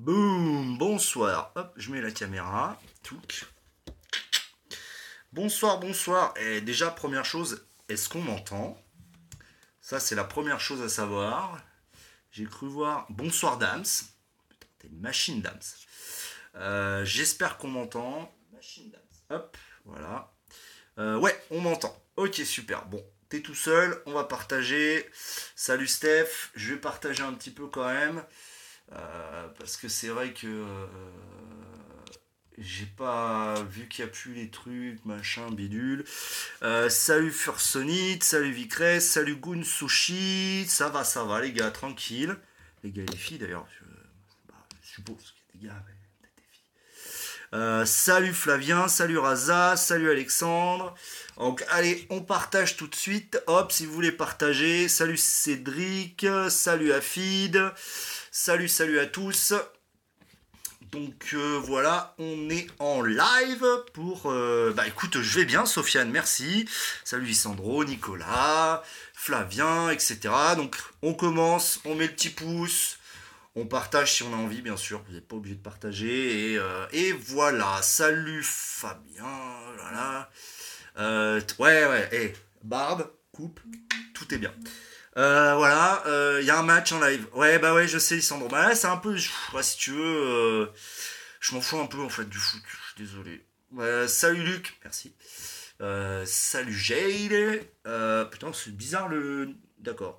Boum, bonsoir. Hop, je mets la caméra. Touc. Bonsoir, bonsoir. Et déjà, première chose, est-ce qu'on m'entend? Ça, c'est la première chose à savoir. J'ai cru voir. Bonsoir, Dams. Putain, t'es une machine, Dams. J'espère qu'on m'entend. Machine, Dams. Hop, voilà. Ouais, on m'entend. Ok, super. Bon, t'es tout seul. On va partager. Salut, Steph. Je vais partager un petit peu quand même. Parce que c'est vrai que j'ai pas vu qu'il n'y a plus les trucs, machin, bidule. Salut Fursonite, salut Vicrez, salut Goon Sushi. Ça va les gars, tranquille. Les gars et les filles d'ailleurs, je suppose qu'il y a des gars, mais peut-être des filles. Salut Flavien, salut Raza, salut Alexandre. Donc allez, on partage tout de suite. Hop, si vous voulez partager. Salut Cédric, salut Afid. Salut à tous. Donc voilà, on est en live pour... bah écoute, je vais bien, Sofiane, merci. Salut Sandro, Nicolas, Flavien, etc. Donc on commence, on met le petit pouce, on partage si on a envie, bien sûr. Vous n'êtes pas obligé de partager. Et voilà, salut Fabien, voilà. Ouais, hey, barbe, coupe, tout est bien. Voilà, y a un match en live. Ouais, bah ouais, je sais, Lissandro. Bah là, c'est un peu. Ouais, si tu veux, je m'en fous un peu en fait du foot. Je suis désolé. Salut Luc, merci. Salut Jade. Putain, c'est bizarre le. D'accord.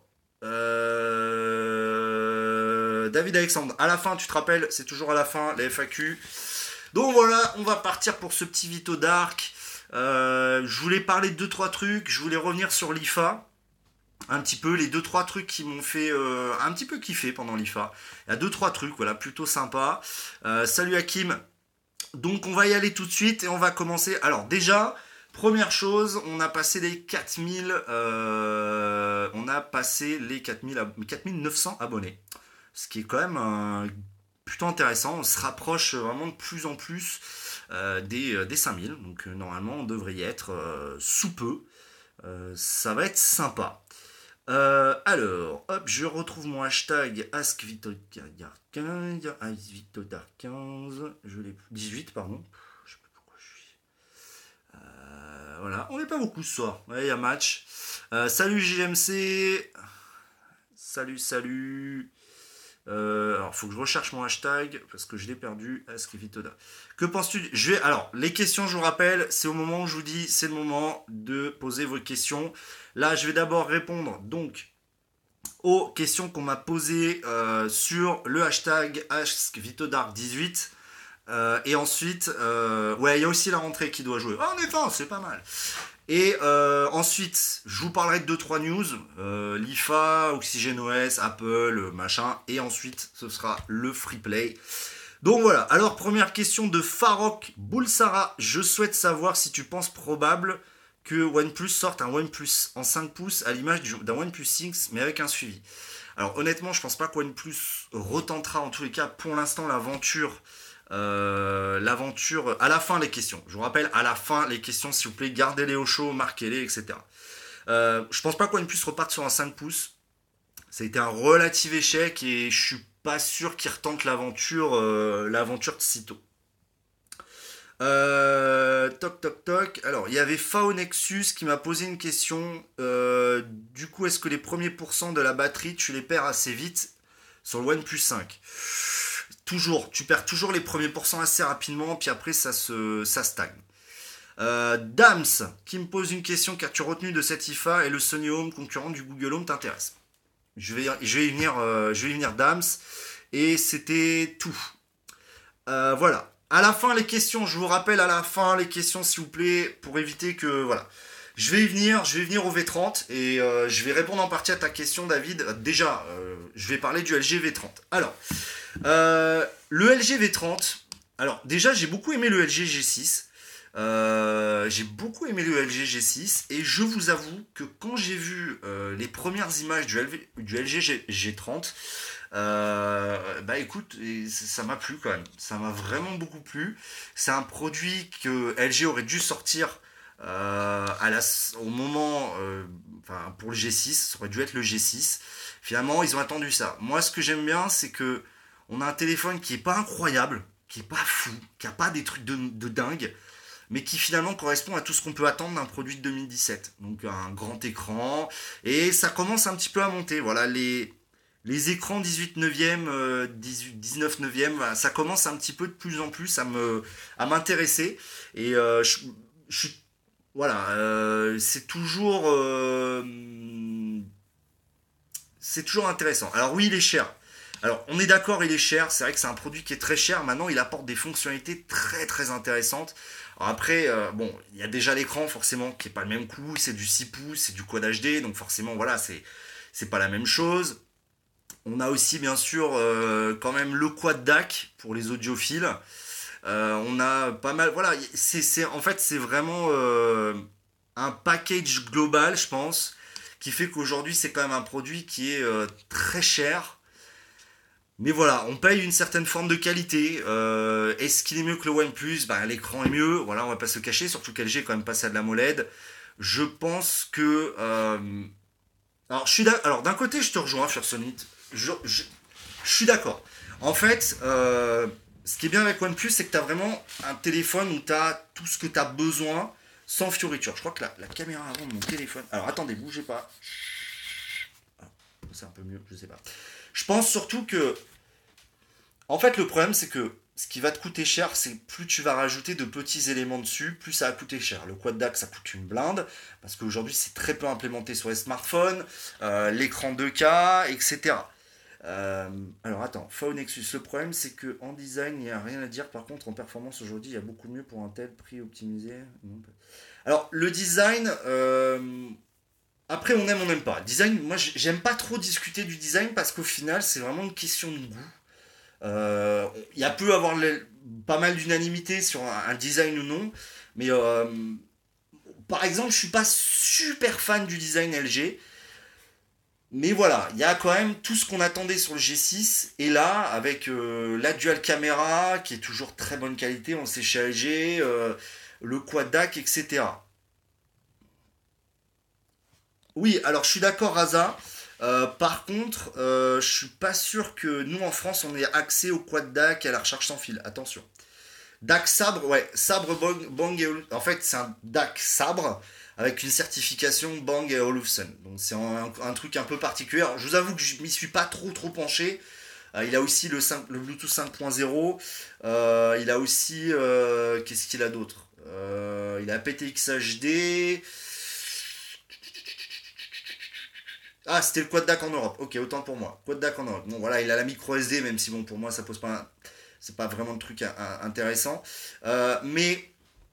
David Alexandre, à la fin, tu te rappelles, c'est toujours à la fin, la FAQ. Donc voilà, on va partir pour ce petit Vito Dark. Je voulais parler de 2-3 trucs. Je voulais revenir sur l'IFA un petit peu les deux trois trucs qui m'ont fait un petit peu kiffer pendant l'IFA. Il y a deux trois trucs voilà plutôt sympa. Salut Hakim. Donc on va y aller tout de suite et on va commencer. Alors déjà première chose, on a passé les 4000 on a passé les 4900 abonnés. Ce qui est quand même plutôt intéressant, on se rapproche vraiment de plus en plus des 5000. Donc normalement on devrait y être sous peu. Ça va être sympa. Alors, hop, je retrouve mon hashtag AskVitoDar15, je l'ai 18, pardon. Je sais plus pourquoi je suis. Voilà, on n'est pas beaucoup ce soir. Ouais, il y a match. Salut JMC. Salut. Alors, faut que je recherche mon hashtag parce que je l'ai perdu. AskVitoDar. Que penses-tu Alors, les questions, je vous rappelle, c'est au moment où je vous dis, c'est le moment de poser vos questions. Là, je vais d'abord répondre donc aux questions qu'on m'a posées sur le hashtag AskVitoDark18. Et ensuite, ouais, il y a aussi la rentrée qui doit jouer. Ah, en effet, c'est pas mal. Et ensuite, je vous parlerai de 2-3 news. L'IFA, OxygenOS, Apple, machin. Et ensuite, ce sera le free play. Donc voilà, alors première question de Farok Boulsara. Je souhaite savoir si tu penses probable que OnePlus sorte un OnePlus en 5 pouces à l'image d'un OnePlus 6 mais avec un suivi. Alors honnêtement, je pense pas que OnePlus retentera en tous les cas pour l'instant l'aventure. À la fin les questions. Je vous rappelle, à la fin les questions, s'il vous plaît, gardez-les au chaud, marquez-les, etc. Je pense pas que OnePlus reparte sur un 5 pouces. Ça a été un relatif échec et je suis pas sûr qu'il retente l'aventure de sitôt. Toc. Alors, il y avait Fao Nexus qui m'a posé une question. Du coup, est-ce que les premiers pourcents de la batterie, tu les perds assez vite sur le OnePlus 5? Toujours. Tu perds toujours les premiers pourcents assez rapidement, puis après, ça stagne. Dams qui me pose une question. Qu'as-tu retenu de cette IFA et le Sony Home concurrent du Google Home t'intéresse? Je vais y venir, Dams. Et c'était tout. Voilà. À la fin, les questions, je vous rappelle à la fin les questions, s'il vous plaît, pour éviter que. Voilà. Je vais y venir au V30 et je vais répondre en partie à ta question, David. Déjà, je vais parler du LG V30. Alors, le LG V30. Alors, déjà, j'ai beaucoup aimé le LG G6. J'ai beaucoup aimé le LG G6 et je vous avoue que quand j'ai vu les premières images du LG G30, bah écoute, ça m'a plu quand même. Ça m'a vraiment beaucoup plu. C'est un produit que LG aurait dû sortir au moment, enfin pour le G6, ça aurait dû être le G6. Finalement, ils ont attendu ça. Moi, ce que j'aime bien, c'est que On a un téléphone qui est pas incroyable, qui est pas fou, qui a pas des trucs de dingue, mais qui finalement correspond à tout ce qu'on peut attendre d'un produit de 2017. Donc un grand écran, et ça commence un petit peu à monter. Voilà, les écrans 18 neuvième, 19 neuvième, voilà, ça commence un petit peu de plus en plus à m'intéresser. Et je suis voilà, c'est toujours intéressant. Alors oui, il est cher. Alors on est d'accord, il est cher. C'est vrai que c'est un produit qui est très cher. Maintenant, il apporte des fonctionnalités très très intéressantes. Alors après, bon, il y a déjà l'écran forcément qui est pas le même coût. C'est du 6 pouces, c'est du Quad HD, donc forcément voilà, c'est pas la même chose. On a aussi bien sûr quand même le Quad DAC pour les audiophiles. On a pas mal, voilà, en fait c'est vraiment un package global, je pense, qui fait qu'aujourd'hui c'est quand même un produit qui est très cher. Mais voilà, on paye une certaine forme de qualité. Est-ce qu'il est mieux que le OnePlus? Bah, l'écran est mieux, voilà, on va pas se cacher, surtout qu'LG est quand même passé à de la MOLED. Je pense que... alors, alors d'un côté, je te rejoins, Fursonite. Je suis d'accord. En fait, ce qui est bien avec OnePlus, c'est que tu as vraiment un téléphone où tu as tout ce que tu as besoin sans fioriture. Je crois que la caméra avant de mon téléphone... Alors attendez, bougez pas. Ah, c'est un peu mieux, je sais pas. Je pense surtout que... En fait, le problème, c'est que ce qui va te coûter cher, c'est plus tu vas rajouter de petits éléments dessus, plus ça va coûter cher. Le Quad DAC, ça coûte une blinde, parce qu'aujourd'hui, c'est très peu implémenté sur les smartphones, l'écran 2K, etc. Alors attends, Fao Nexus, le problème c'est que en design il n'y a rien à dire, par contre en performance aujourd'hui il y a beaucoup mieux pour un tel prix optimisé. Alors le design, après on n'aime pas. Design, moi j'aime pas trop discuter du design parce qu'au final c'est vraiment une question de goût. Il y a peut avoir pas mal d'unanimité sur un design ou non, mais par exemple je suis pas super fan du design LG. Mais voilà, il y a quand même tout ce qu'on attendait sur le G6. Et là, avec la dual caméra, qui est toujours très bonne qualité, on sait chez LG, le quad DAC, etc. Oui, alors je suis d'accord, Raza. Par contre, je suis pas sûr que nous en France on ait accès au quad DAC et à la recharge sans fil. Attention. DAC sabre, ouais, sabre Bang et en fait c'est un DAC sabre avec une certification Bang et Olufsen. Donc c'est un truc un peu particulier. Alors, je vous avoue que je m'y suis pas trop penché. Il a aussi le Bluetooth 5.0. Il a aussi qu'est-ce qu'il a d'autre? Il a aptX HD. Ah, c'était le Quad DAC en Europe. Ok, autant pour moi. Quad DAC en Europe. Bon, voilà, il a la micro SD, même si bon, pour moi, ça pose pas c'est pas vraiment de truc intéressant. Mais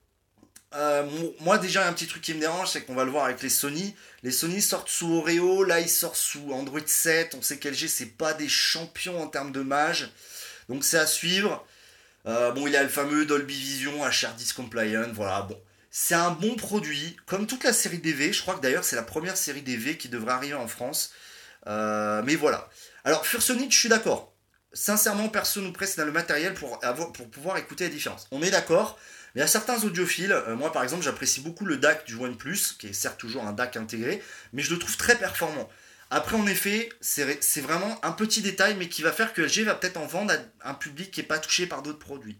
moi, déjà, il y a un petit truc qui me dérange, c'est qu'on va le voir avec les Sony. Les Sony sortent sous Oreo, là, ils sortent sous Android 7. On sait qu'LG, c'est pas des champions en termes de mage. Donc, c'est à suivre. Bon, il y a le fameux Dolby Vision HRDIS Compliant. Voilà, bon. C'est un bon produit, comme toute la série DV. Je crois que d'ailleurs, c'est la première série DV qui devrait arriver en France. Mais voilà. Alors, Fursonite, je suis d'accord. Sincèrement, personne nous presse dans le matériel pour pouvoir écouter la différence. On est d'accord, mais il y a certains audiophiles, moi par exemple, j'apprécie beaucoup le DAC du OnePlus, qui est certes toujours un DAC intégré, mais je le trouve très performant. Après, en effet, c'est vraiment un petit détail, mais qui va faire que LG va peut-être en vendre à un public qui n'est pas touché par d'autres produits.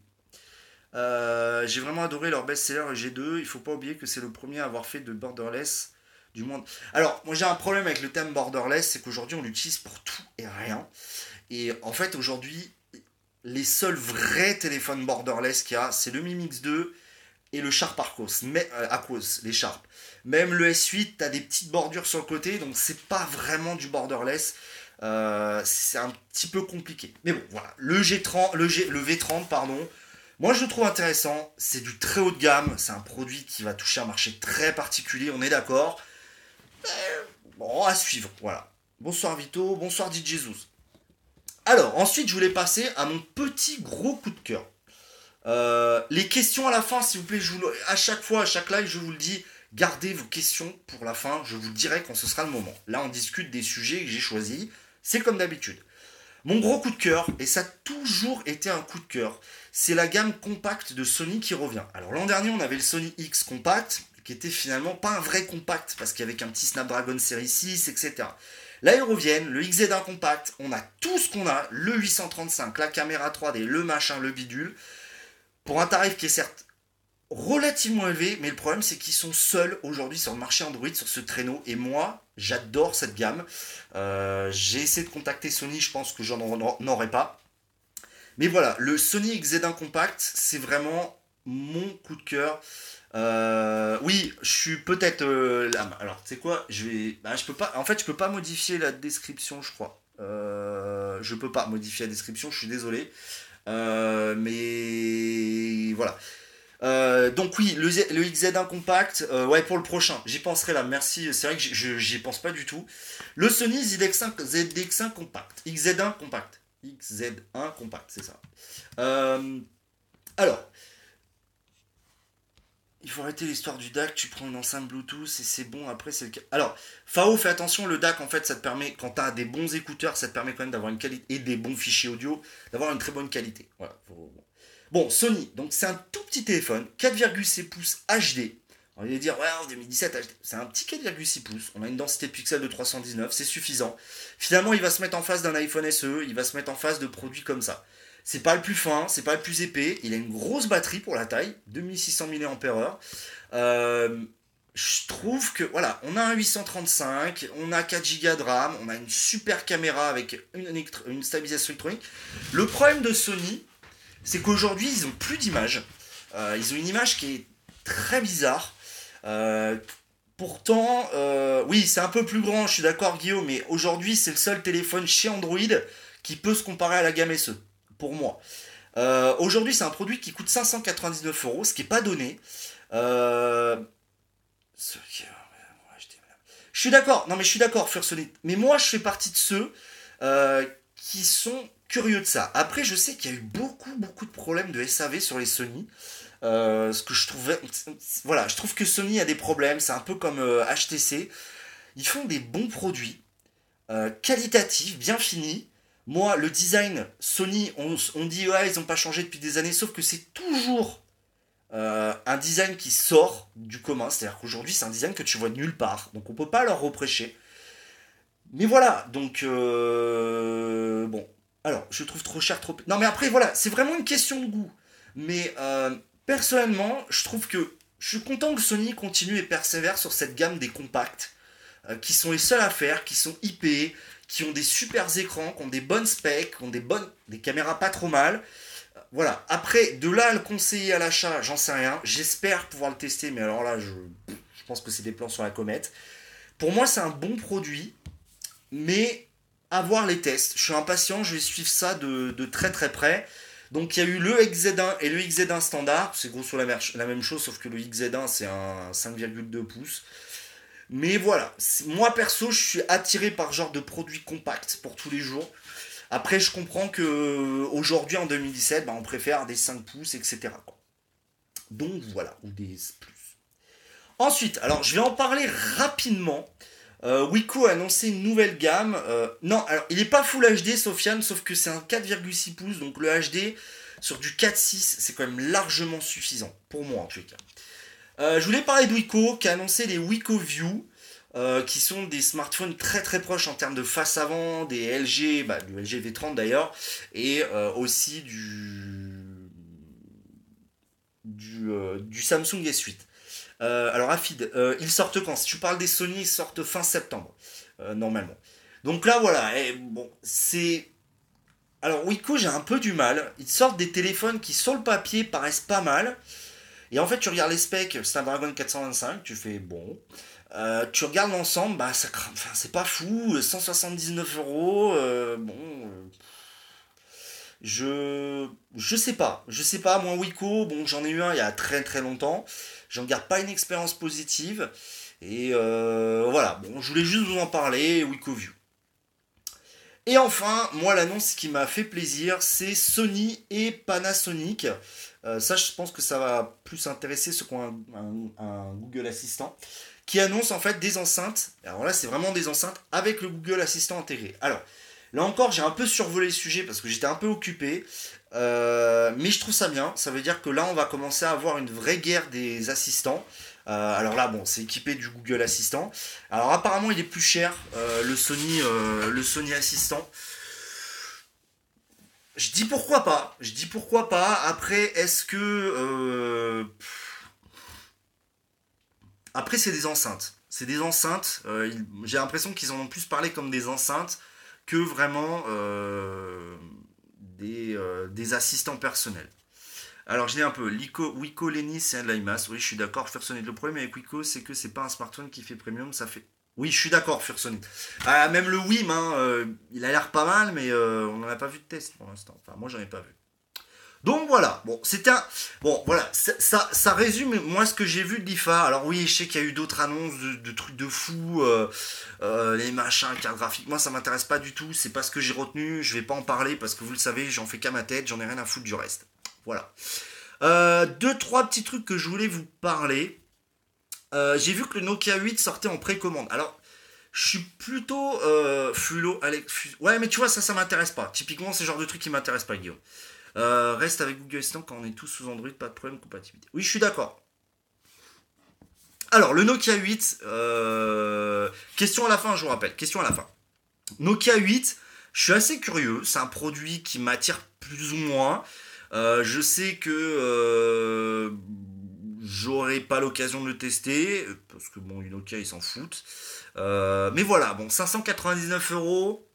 J'ai vraiment adoré leur best-seller G2. Il faut pas oublier que c'est le premier à avoir fait de borderless du monde. Alors, moi j'ai un problème avec le terme borderless, c'est qu'aujourd'hui on l'utilise pour tout et rien. Et en fait, aujourd'hui, les seuls vrais téléphones borderless qu'il y a, c'est le Mi Mix 2 et le Sharp Aquos, les Sharp. Même le S8, tu as des petites bordures sur le côté, donc c'est pas vraiment du borderless. C'est un petit peu compliqué. Mais bon, voilà. Le V30, pardon. Moi, je le trouve intéressant. C'est du très haut de gamme. C'est un produit qui va toucher un marché très particulier, on est d'accord. Bon, à suivre, voilà. Bonsoir Vito, bonsoir DJ Jesus. Alors, ensuite, je voulais passer à mon petit gros coup de cœur. Les questions à la fin, s'il vous plaît, à chaque fois, à chaque live, je vous le dis, gardez vos questions pour la fin, je vous le dirai quand ce sera le moment. Là, on discute des sujets que j'ai choisis, c'est comme d'habitude. Mon gros coup de cœur, et ça a toujours été un coup de cœur, c'est la gamme compacte de Sony qui revient. Alors l'an dernier, on avait le Sony X compact, qui était finalement pas un vrai compact, parce qu'avec un petit Snapdragon série 6, etc. L'aérovienne, le XZ1 compact, on a tout ce qu'on a, le 835, la caméra 3D, le machin, le bidule, pour un tarif qui est certes relativement élevé, mais le problème c'est qu'ils sont seuls aujourd'hui sur le marché Android, sur ce créneau, et moi, j'adore cette gamme. J'ai essayé de contacter Sony, je pense que j'en aurais pas. Mais voilà, le Sony XZ1 compact, c'est vraiment mon coup de cœur. Oui, je suis peut-être là. Alors, tu sais quoi, je peux pas. En fait, je peux pas modifier la description, je crois. Je peux pas modifier la description, je suis désolé. Mais voilà. Donc oui, le XZ1 compact, ouais, pour le prochain, j'y penserai là, merci, c'est vrai que j'y pense pas du tout. Le Sony ZX1 compact, XZ1 compact, XZ1 compact, c'est ça. Euh, alors, il faut arrêter l'histoire du DAC, tu prends une enceinte Bluetooth et c'est bon, après c'est le cas. Alors, Fao, fais attention, le DAC en fait, ça te permet, quand tu as des bons écouteurs, ça te permet quand même d'avoir une qualité, et des bons fichiers audio, d'avoir une très bonne qualité. Voilà. Bon, Sony, donc c'est un tout petit téléphone, 4,6 pouces HD. On va dire, ouais, en 2017, HD. C'est un petit 4,6 pouces. On a une densité de pixels de 319, c'est suffisant. Finalement, il va se mettre en face d'un iPhone SE, il va se mettre en face de produits comme ça. C'est pas le plus fin, c'est pas le plus épais. Il a une grosse batterie pour la taille, 2600 mAh. Je trouve que, voilà, on a un 835, on a 4 Go de RAM, on a une super caméra avec une stabilisation électronique. Le problème de Sony, c'est qu'aujourd'hui, ils ont plus d'image. Ils ont une image qui est très bizarre. Pourtant, oui, c'est un peu plus grand, je suis d'accord Guillaume, mais aujourd'hui, c'est le seul téléphone chez Android qui peut se comparer à la gamme SE, pour moi. Aujourd'hui, c'est un produit qui coûte 599 euros, ce qui n'est pas donné. Je suis d'accord, non mais je suis d'accord, Fursonite. Mais moi, je fais partie de ceux qui sont curieux de ça. Après, je sais qu'il y a eu beaucoup de problèmes de SAV sur les Sony. Ce que je trouvais, voilà, je trouve que Sony a des problèmes. C'est un peu comme HTC. Ils font des bons produits, qualitatifs, bien finis. Moi, le design Sony, on dit ouais, ils n'ont pas changé depuis des années, sauf que c'est toujours un design qui sort du commun. C'est-à-dire qu'aujourd'hui, c'est un design que tu vois nulle part. Donc, on peut pas leur reprocher. Mais voilà, donc bon. Alors, je trouve trop cher, trop. Non, mais après, voilà, c'est vraiment une question de goût. Mais personnellement, je trouve que je suis content que Sony continue et persévère sur cette gamme des compacts, qui sont les seuls à faire, qui sont IP, qui ont des super écrans, qui ont des bonnes specs, qui ont des caméras pas trop mal. Voilà. Après, de là à le conseiller à l'achat, j'en sais rien. J'espère pouvoir le tester, mais alors là, je pense que c'est des plans sur la comète. Pour moi, c'est un bon produit. Mais à voir les tests. Je suis impatient, je vais suivre ça de très très près. Donc il y a eu le XZ1 et le XZ1 standard. C'est grosso la même chose, sauf que le XZ1 c'est un 5,2 pouces. Mais voilà, moi perso, je suis attiré par ce genre de produits compacts pour tous les jours. Après, je comprends que aujourd'hui en 2017, bah, on préfère des 5 pouces, etc. quoi. Donc voilà, ou des plus. Ensuite, alors je vais en parler rapidement. Wiko a annoncé une nouvelle gamme. Non, alors il n'est pas Full HD, Sofiane, sauf que c'est un 4,6 pouces, donc le HD sur du 4,6, c'est quand même largement suffisant, pour moi en tout cas. Je voulais parler de Wiko, qui a annoncé les Wiko View, qui sont des smartphones très très proches en termes de face avant, des LG, du LG V30 d'ailleurs, et aussi du Samsung S8. Alors Afid, ils sortent quand? Si tu parles des Sony, ils sortent fin septembre, normalement. Donc là voilà, bon, c'est... Alors Wiko, j'ai un peu du mal. Ils sortent des téléphones qui sur le papier paraissent pas mal. Et en fait, tu regardes les specs, Snapdragon 425, tu fais bon. Tu regardes l'ensemble, bah ça crame, enfin, c'est pas fou, 179 euros, bon... Je sais pas, moi Wiko, bon j'en ai eu un il y a très très longtemps, j'en garde pas une expérience positive, et voilà, bon je voulais juste vous en parler, Wiko View. Et enfin, moi l'annonce qui m'a fait plaisir, c'est Sony et Panasonic. Ça je pense que ça va plus intéresser ceux qui ont un Google Assistant, qui annonce en fait des enceintes, alors là c'est vraiment des enceintes avec le Google Assistant intégré. Alors, là encore, j'ai un peu survolé le sujet parce que j'étais un peu occupé. Mais je trouve ça bien. Ça veut dire que là, on va commencer à avoir une vraie guerre des assistants. Alors là, bon, c'est équipé du Google Assistant. Alors apparemment, il est plus cher, le Sony Assistant. Je dis pourquoi pas. Je dis pourquoi pas. Après, est-ce que après, c'est des enceintes. C'est des enceintes. J'ai l'impression qu'ils en ont plus parlé comme des enceintes que vraiment des assistants personnels. Alors, je l'ai un peu. Wiko Lenny, c'est un de l'IMAS. Oui, je suis d'accord, Fursonite. Le problème avec Wiko, c'est que c'est pas un smartphone qui fait premium. Ça fait. Oui, je suis d'accord, Fursonite. Ah, même le Wim, hein, il a l'air pas mal, mais on n'en a pas vu de test pour l'instant. Enfin, moi, j'en ai pas vu. Donc voilà, bon, c'était un. Bon, voilà, ça résume moi ce que j'ai vu de l'IFA. Alors oui, je sais qu'il y a eu d'autres annonces de trucs de fou, les machins, cartes graphiques. Moi, ça m'intéresse pas du tout, c'est pas ce que j'ai retenu. Je vais pas en parler parce que vous le savez, j'en fais qu'à ma tête, j'en ai rien à foutre du reste. Voilà. Deux, trois petits trucs que je voulais vous parler. J'ai vu que le Nokia 8 sortait en précommande. Alors, je suis plutôt ouais, mais tu vois, ça m'intéresse pas. Typiquement, c'est le genre de truc qui m'intéresse pas, Guillaume. Reste avec Google Assistant quand on est tous sous Android, pas de problème, compatibilité. Oui, je suis d'accord. Alors, le Nokia 8, question à la fin, je vous rappelle, question à la fin. Nokia 8, je suis assez curieux, c'est un produit qui m'attire plus ou moins. Je sais que j'aurai pas l'occasion de le tester, parce que bon, Nokia, ils s'en foutent. Mais voilà, bon, 599 €,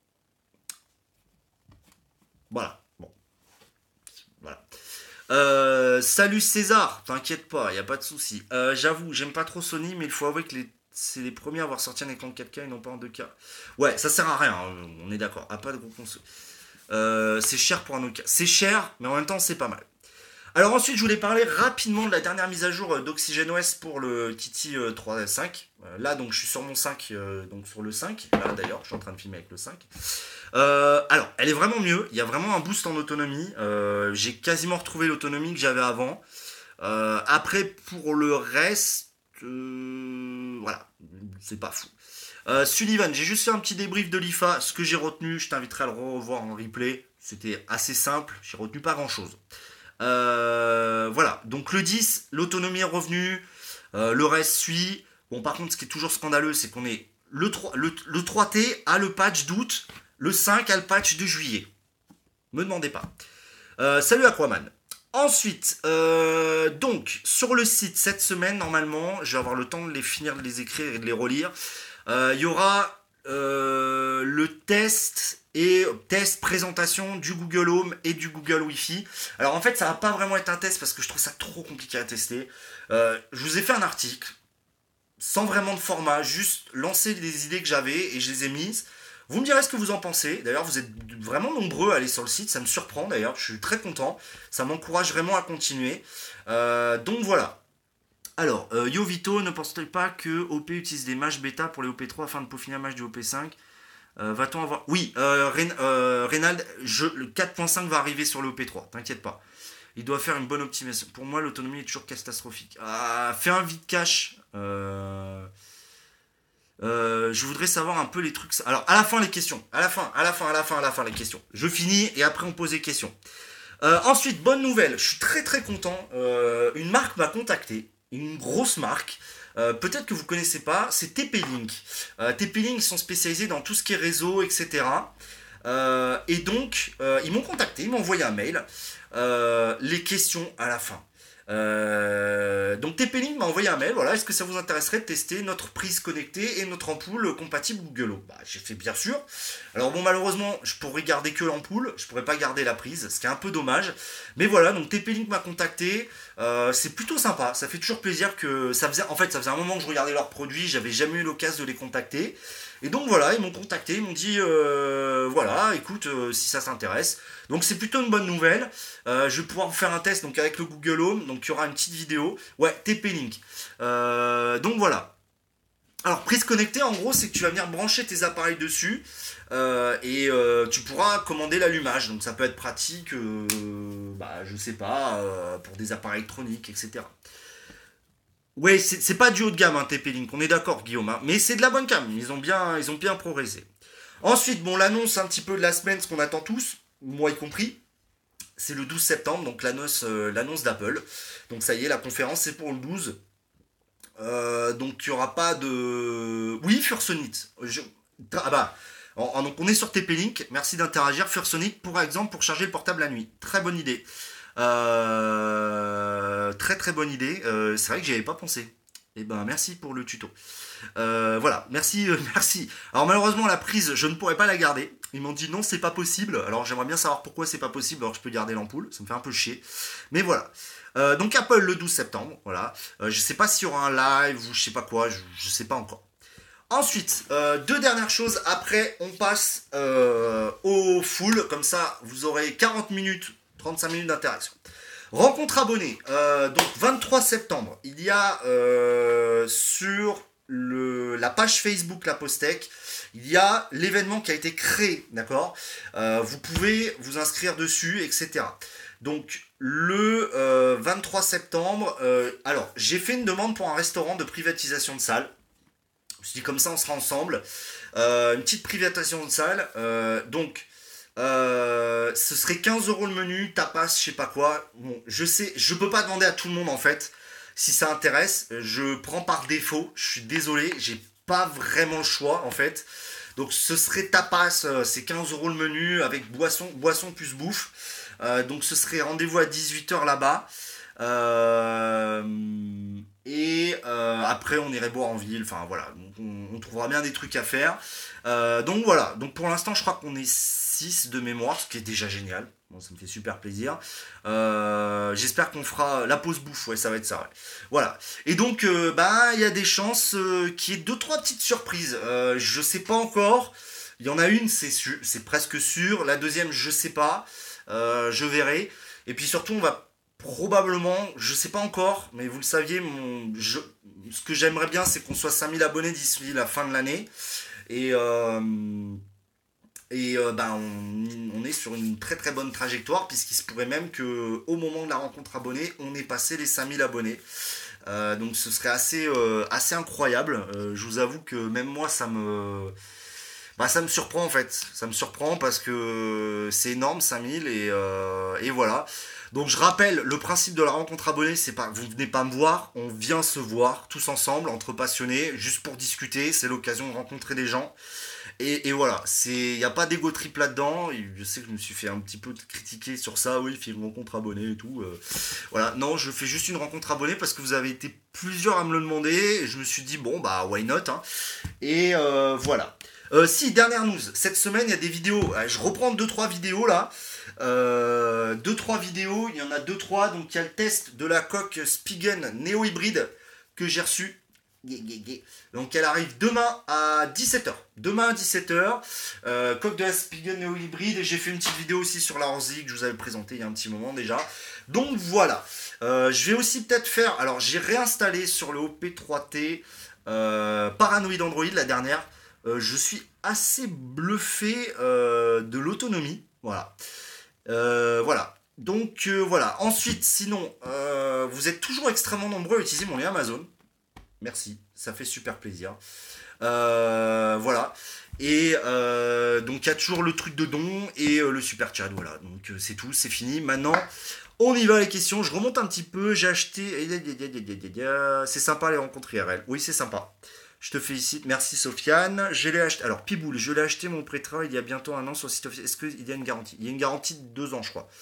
voilà. Bon, voilà. Salut César, t'inquiète pas, y a pas de souci. J'avoue, j'aime pas trop Sony, mais il faut avouer que c'est les premiers à avoir sorti un écran de 4K et non pas en 2K. Ouais, ça sert à rien, hein, on est d'accord. Ah, pas de gros console. C'est cher pour un Nokia. C'est cher, mais en même temps, c'est pas mal. Alors ensuite, je voulais parler rapidement de la dernière mise à jour d'OxygenOS pour le Titi 3.5. Là, donc, je suis sur mon 5, donc sur le 5. Là, d'ailleurs, je suis en train de filmer avec le 5. Alors, elle est vraiment mieux. Il y a vraiment un boost en autonomie. J'ai quasiment retrouvé l'autonomie que j'avais avant. Après, pour le reste, voilà, c'est pas fou. Sullivan, j'ai juste fait un petit débrief de l'IFA. Ce que j'ai retenu, je t'inviterai à le revoir en replay. C'était assez simple. J'ai retenu pas grand chose. Voilà, donc le 10, l'autonomie est revenue. Le reste suit. Bon, par contre, ce qui est toujours scandaleux, c'est qu'on est le 3T a le patch d'août. Le 5 a le patch de juillet. Me demandez pas. Salut Aquaman. Ensuite, donc, sur le site, cette semaine, normalement, je vais avoir le temps de les finir, de les écrire et de les relire. Il y aura le test présentation du Google Home et du Google Wi-Fi. Alors en fait, ça va pas vraiment être un test parce que je trouve ça trop compliqué à tester. Je vous ai fait un article sans vraiment de format, juste lancer les idées que j'avais et je les ai mises. Vous me direz ce que vous en pensez. D'ailleurs, vous êtes vraiment nombreux à aller sur le site. Ça me surprend d'ailleurs. Je suis très content. Ça m'encourage vraiment à continuer. Donc voilà. Alors, Yovito, ne pense-t-il pas que OP utilise des matchs bêta pour les OP3 afin de peaufiner un match du OP5 Va-t-on avoir... Oui, Reynald, le 4.5 va arriver sur le OP3. T'inquiète pas. Il doit faire une bonne optimisation. Pour moi, l'autonomie est toujours catastrophique. Fais un vide cache. Je voudrais savoir un peu les trucs. Alors, à la fin, les questions. À la fin, les questions. Je finis et après, on pose les questions. Ensuite, bonne nouvelle. Je suis très très content. Une marque m'a contacté. Une grosse marque. Peut-être que vous ne connaissez pas. C'est TP-Link. TP-Link, ils sont spécialisés dans tout ce qui est réseau, etc. Et donc, ils m'ont contacté. Ils m'ont envoyé un mail. Les questions à la fin. Donc TP-Link m'a envoyé un mail, voilà, est-ce que ça vous intéresserait de tester notre prise connectée et notre ampoule compatible Google Home? J'ai fait bien sûr. Alors bon, malheureusement, je pourrais garder que l'ampoule, je pourrais pas garder la prise, ce qui est un peu dommage. Mais voilà, donc TP-Link m'a contacté, c'est plutôt sympa, ça fait toujours plaisir que ça faisait un moment que je regardais leurs produits, j'avais jamais eu l'occasion de les contacter. Et donc voilà, ils m'ont contacté, ils m'ont dit voilà, écoute, si ça s'intéresse. Donc c'est plutôt une bonne nouvelle. Je vais pouvoir vous faire un test donc avec le Google Home. Donc il y aura une petite vidéo. Ouais, TP-Link. Donc voilà. Alors prise connectée, en gros, c'est que tu vas venir brancher tes appareils dessus et tu pourras commander l'allumage. Donc ça peut être pratique, je sais pas, pour des appareils électroniques, etc. Ouais, c'est pas du haut de gamme, hein, TP-Link, on est d'accord, Guillaume, hein, mais c'est de la bonne gamme, ils ont bien progressé. Ensuite, bon, l'annonce un petit peu de la semaine, ce qu'on attend tous, moi y compris, c'est le 12 septembre, donc l'annonce d'Apple. Donc ça y est, la conférence, c'est pour le 12. Donc il n'y aura pas de... Oui, Fursonite. Ah bah, donc on est sur TP-Link, merci d'interagir. Fursonite, pour exemple, pour charger le portable la nuit. Très bonne idée. Très très bonne idée. C'est vrai que j'y avais pas pensé. Eh ben merci pour le tuto. Voilà, merci, merci. Alors malheureusement la prise, je ne pourrais pas la garder. Ils m'ont dit non, c'est pas possible. Alors j'aimerais bien savoir pourquoi c'est pas possible. Alors je peux garder l'ampoule, ça me fait un peu chier. Mais voilà. Donc Apple le 12 septembre, voilà. Je sais pas s'il y aura un live ou je sais pas quoi, je sais pas encore. Ensuite, deux dernières choses. Après, on passe au full. Comme ça, vous aurez 40 minutes, 35 minutes d'interaction. Rencontre abonnée. Donc 23 septembre, il y a sur la page Facebook La Postec, il y a l'événement qui a été créé, d'accord. Vous pouvez vous inscrire dessus, etc. Donc le 23 septembre, alors j'ai fait une demande pour un restaurant de privatisation de salle. Je me suis dit comme ça on sera ensemble. Une petite privatisation de salle. Donc ce serait 15 € le menu, tapas, je sais pas quoi. Bon, je sais, je peux pas demander à tout le monde en fait. Si ça intéresse, je prends par défaut. Je suis désolé, j'ai pas vraiment le choix en fait. Donc ce serait tapas, c'est 15 € le menu avec boisson plus bouffe. Donc ce serait rendez-vous à 18 h là-bas. Après on irait boire en ville. Enfin voilà, donc, on trouvera bien des trucs à faire. Donc voilà, donc pour l'instant je crois qu'on est 6 de mémoire, ce qui est déjà génial. Bon, ça me fait super plaisir. J'espère qu'on fera la pause bouffe, ouais, ça va être ça. Ouais. Voilà. Et donc, bah, il y a des chances qu'il y ait 2-3 petites surprises. Je sais pas encore. Il y en a une, c'est presque sûr. La deuxième, je sais pas. Je verrai. Et puis surtout, on va probablement, je sais pas encore, mais vous le saviez, ce que j'aimerais bien, c'est qu'on soit 5000 abonnés d'ici la fin de l'année. Et ben, on est sur une très très bonne trajectoire, puisqu'il se pourrait même qu'au moment de la rencontre abonnée, on ait passé les 5000 abonnés. Donc ce serait assez incroyable. Je vous avoue que même moi, ça me surprend en fait. Ça me surprend parce que c'est énorme, 5000, et voilà. Donc je rappelle, le principe de la rencontre abonnée, c'est pas, vous venez pas me voir, on vient se voir tous ensemble, entre passionnés, juste pour discuter. C'est l'occasion de rencontrer des gens. Et voilà, il n'y a pas d'ego trip là-dedans. Je sais que je me suis fait un petit peu critiquer sur ça. Oui, il fait une rencontre abonnée et tout. Voilà, non, je fais juste une rencontre abonnée parce que vous avez été plusieurs à me le demander. Et je me suis dit, bon, bah, why not, hein. Et voilà. Si, dernière news. Cette semaine, il y a des vidéos. Je reprends 2-3 vidéos là. 2-3 vidéos. Il y en a 2-3. Donc, il y a le test de la coque Spigen Neo Hybride que j'ai reçu. Donc elle arrive demain à 17 h. Demain à 17 h. Coque de la Spigen Neo Hybride. Et j'ai fait une petite vidéo aussi sur la Orsi que je vous avais présenté il y a un petit moment déjà. Donc voilà. Je vais aussi peut-être faire. Alors j'ai réinstallé sur le OP3T Paranoid Android la dernière. Je suis assez bluffé de l'autonomie. Voilà. Voilà. Donc voilà. Ensuite, sinon, vous êtes toujours extrêmement nombreux à utiliser mon lien Amazon. Merci, ça fait super plaisir. Voilà. Et donc il y a toujours le truc de don et le super chat. Voilà, donc c'est tout, c'est fini. Maintenant, on y va les questions. Je remonte un petit peu. J'ai acheté. C'est sympa les rencontres IRL. Oui, c'est sympa. Je te félicite. Merci Sofiane. Je l'ai acheté. Alors, Piboul, je l'ai acheté mon prêt-travail il y a bientôt un an sur le site officiel. Est-ce qu'il y a une garantie? Il y a une garantie de 2 ans, je crois.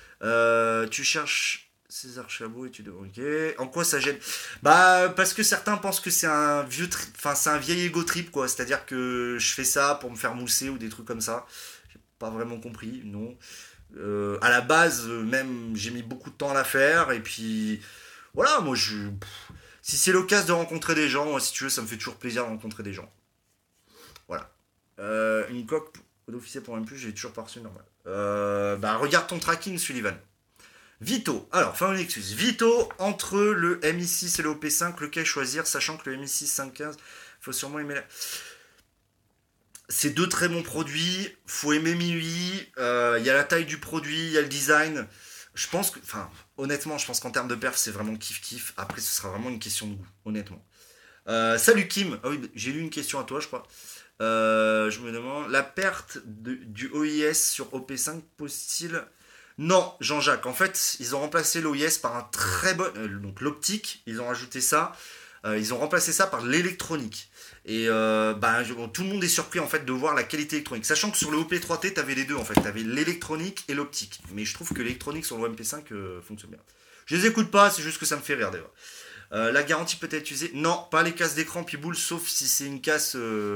Tu cherches. César Chabot et tu devrais. Ok. En quoi ça gêne? Bah parce que certains pensent que c'est un c'est un vieil ego trip quoi. C'est-à-dire que je fais ça pour me faire mousser ou des trucs comme ça. J'ai pas vraiment compris, non. À la base, même j'ai mis beaucoup de temps à la faire et puis voilà, moi si c'est l'occasion de rencontrer des gens, moi, si tu veux, ça me fait toujours plaisir de rencontrer des gens. Voilà. Une coque d'officier pour un plus, j'ai toujours pas reçu normal. Bah regarde ton tracking, Sullivan. Vito, alors, fin une excuse. Vito, entre le MI6 et le OP5, lequel choisir, sachant que le MI6 515, il faut sûrement aimer C'est deux très bons produits, faut aimer MIUI, il y a la taille du produit, il y a le design. Je pense que, enfin, honnêtement, je pense qu'en termes de perf, c'est vraiment kiff-kiff. Après, ce sera vraiment une question de goût, honnêtement. Salut Kim, ah oui, j'ai lu une question à toi, je crois. Je me demande, la perte du OIS sur OP5 pose-t-il... Non, Jean-Jacques. En fait, ils ont remplacé l'OIS par un très bon... donc l'optique, ils ont rajouté ça. Ils ont remplacé ça par l'électronique. Et tout le monde est surpris en fait de voir la qualité électronique. Sachant que sur le OP3T, tu avais les deux en fait. Tu avais l'électronique et l'optique. Mais je trouve que l'électronique sur le MP5 fonctionne bien. Je les écoute pas, c'est juste que ça me fait rire d'ailleurs. La garantie peut être utilisée. Non, pas les casses d'écran Piboule, sauf si c'est une casse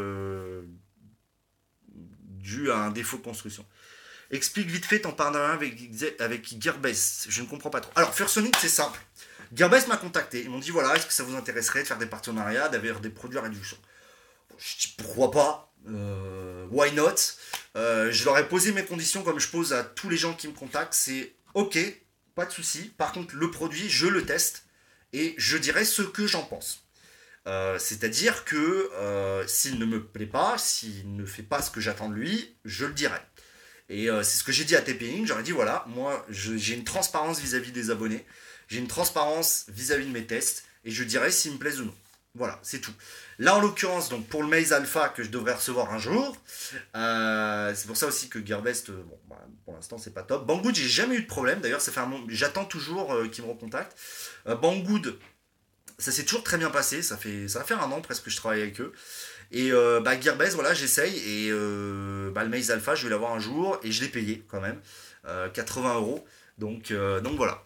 due à un défaut de construction. Explique vite fait ton partenariat avec Gearbest. Je ne comprends pas trop. Alors, Fursonic, c'est simple. Gearbest m'a contacté. Ils m'ont dit voilà, est-ce que ça vous intéresserait de faire des partenariats, d'avoir des produits à réduction. Je dis pourquoi pas, why not. Je leur ai posé mes conditions comme je pose à tous les gens qui me contactent. C'est ok, pas de souci. Par contre, le produit, je le teste et je dirai ce que j'en pense. C'est-à-dire que s'il ne me plaît pas, s'il ne fait pas ce que j'attends de lui, je le dirai. Et c'est ce que j'ai dit à TP-Inc. J'aurais dit voilà, moi j'ai une transparence vis-à-vis des abonnés, j'ai une transparence vis-à-vis de mes tests, et je dirai s'ils me plaisent ou non. Voilà, c'est tout. Là en l'occurrence, donc pour le Maze Alpha que je devrais recevoir un jour, c'est pour ça aussi que Gearbest, pour l'instant c'est pas top. Banggood, j'ai jamais eu de problème. D'ailleurs, j'attends toujours qu'ils me recontactent. Banggood, ça s'est toujours très bien passé. Ça va faire un an presque que je travaille avec eux. Et Gearbest, voilà, j'essaye. Et le Maze Alpha, je vais l'avoir un jour. Et je l'ai payé quand même. 80 €. Donc voilà.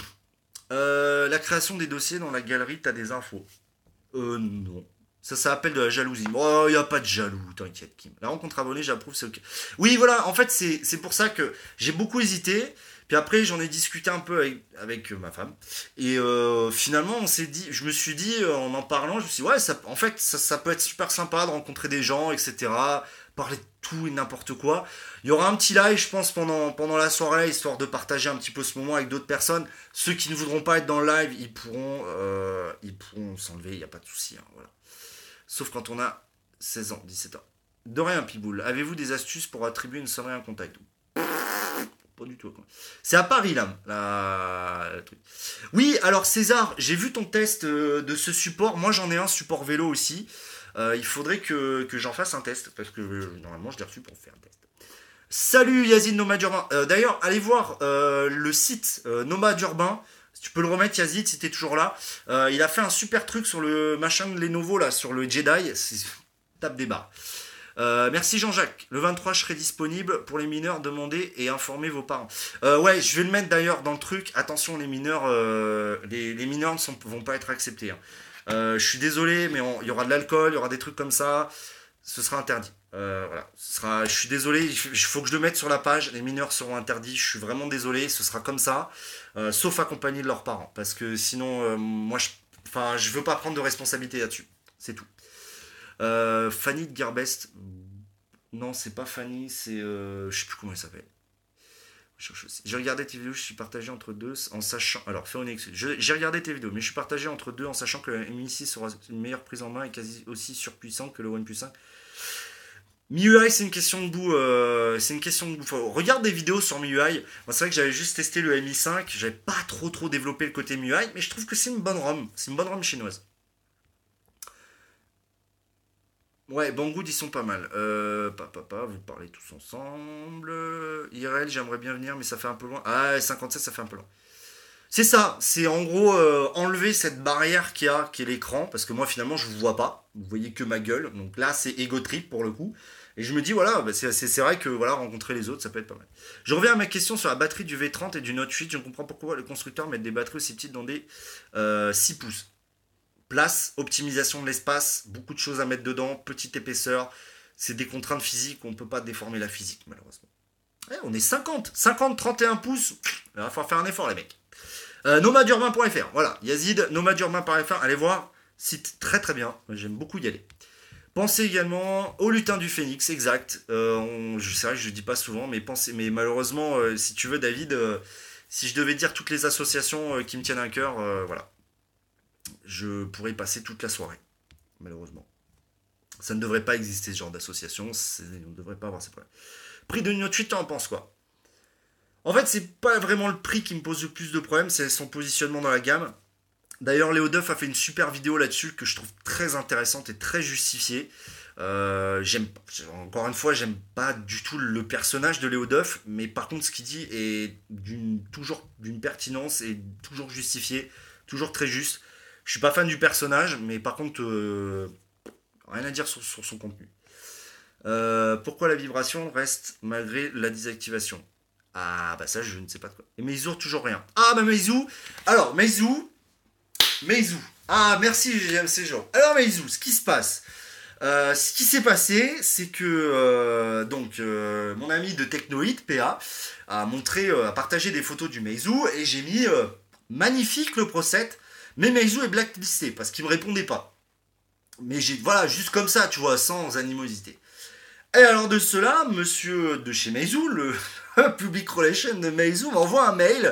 La création des dossiers dans la galerie, t'as des infos? Non. Ça s'appelle de la jalousie. Oh, il n'y a pas de jaloux, t'inquiète, Kim. La rencontre abonnée, j'approuve, c'est ok. Oui, voilà, en fait, c'est pour ça que j'ai beaucoup hésité. Puis après, j'en ai discuté un peu avec ma femme. Et finalement, je me suis dit, en parlant, je me suis dit, ouais, en fait, ça peut être super sympa de rencontrer des gens, etc. Parler de tout et n'importe quoi. Il y aura un petit live, je pense, pendant la soirée, histoire de partager un petit peu ce moment avec d'autres personnes. Ceux qui ne voudront pas être dans le live, ils pourront s'enlever, il n'y a pas de souci. Hein, voilà. Sauf quand on a 16 ans, 17 ans. De rien, Piboule. Avez-vous des astuces pour attribuer une sonnerie à un contact? Pas du tout. Quoi. C'est à Paris, là, le truc. Oui, alors César, j'ai vu ton test de ce support. Moi, j'en ai un support vélo aussi. Il faudrait que j'en fasse un test, parce que normalement, je l'ai reçu pour faire un test. Salut Yazid Nomade Urbain. D'ailleurs, allez voir le site Nomade Urbain. Tu peux le remettre, Yazid, si t'es toujours là. Il a fait un super truc sur le machin de Lenovo, là, sur le Jedi. Tape des barres. Merci Jean-Jacques. Le 23, je serai disponible pour les mineurs. Demandez et informez vos parents. Ouais, je vais le mettre d'ailleurs dans le truc. Attention, les mineurs, les mineurs vont pas être acceptés. Hein. Je suis désolé, mais il y aura de l'alcool, il y aura des trucs comme ça. Ce sera interdit. Voilà. Je suis désolé, il faut que je le mette sur la page. Les mineurs seront interdits. Je suis vraiment désolé. Ce sera comme ça. Sauf accompagné de leurs parents. Parce que sinon, moi, je veux pas prendre de responsabilité là-dessus. C'est tout. Fanny de Gearbest. Non, c'est pas Fanny, c'est. Je sais plus comment elle s'appelle. J'ai regardé tes vidéos, je suis partagé entre deux en sachant. Alors, fais une excuse. J'ai regardé tes vidéos, mais je suis partagé entre deux en sachant que le Mi 6 sera une meilleure prise en main et quasi aussi surpuissant que le OnePlus 5. MIUI, c'est une question de goût. C'est une question de goût. Regarde des vidéos sur MIUI. Moi, c'est vrai que j'avais juste testé le Mi 5. J'avais pas trop développé le côté MIUI, mais je trouve que c'est une bonne ROM. C'est une bonne ROM chinoise. Ouais, Banggood, ils sont pas mal. Vous parlez tous ensemble. IRL, j'aimerais bien venir, mais ça fait un peu loin. Ah, 57, ça fait un peu loin. C'est ça, c'est en gros enlever cette barrière qu'il y a, qui est l'écran, parce que moi finalement je vous vois pas, vous voyez que ma gueule, donc là c'est ego trip pour le coup, et je me dis voilà, c'est vrai que voilà, rencontrer les autres ça peut être pas mal. Je reviens à ma question sur la batterie du V30 et du Note 8, je ne comprends pas pourquoi les constructeurs mettent des batteries aussi petites dans des 6 pouces. Place, optimisation de l'espace, beaucoup de choses à mettre dedans, petite épaisseur, c'est des contraintes physiques, on ne peut pas déformer la physique malheureusement. On est 50, 31 pouces, il va falloir faire un effort les mecs. Nomadeurbain.fr, voilà, Yazid, nomadeurbain.fr, allez voir, site très très bien, j'aime beaucoup y aller. Pensez également au lutin du phénix, exact, c'est vrai que je ne dis pas souvent, mais malheureusement, si tu veux David, si je devais dire toutes les associations qui me tiennent à cœur, voilà, je pourrais passer toute la soirée, malheureusement. Ça ne devrait pas exister ce genre d'association, on ne devrait pas avoir ces problèmes. Prix de Note 8, t'en penses quoi? En fait, c'est pas vraiment le prix qui me pose le plus de problèmes, c'est son positionnement dans la gamme. D'ailleurs, Léo Duff a fait une super vidéo là-dessus que je trouve très intéressante et très justifiée. Encore une fois, j'aime pas du tout le personnage de Léo Duff, mais par contre, ce qu'il dit est toujours d'une pertinence et toujours justifié, toujours très juste. Je suis pas fan du personnage, mais par contre, rien à dire sur son contenu. Pourquoi la vibration reste malgré la désactivation? Ah, bah ça, je ne sais pas de quoi. Et Meizu, toujours rien. Ah, bah Meizu. Alors, Meizu. Ah, merci GMC Jean. Alors, Meizu, ce qui se passe. Ce qui s'est passé, c'est que mon ami de Technoid, PA, a partagé des photos du Meizu et j'ai mis magnifique le Pro 7, mais Meizu est blacklisté parce qu'il me répondait pas. Mais voilà, juste comme ça, tu vois, sans animosité. Et alors de cela, monsieur de chez Meizu, le public relation de Meizu, m'envoie un mail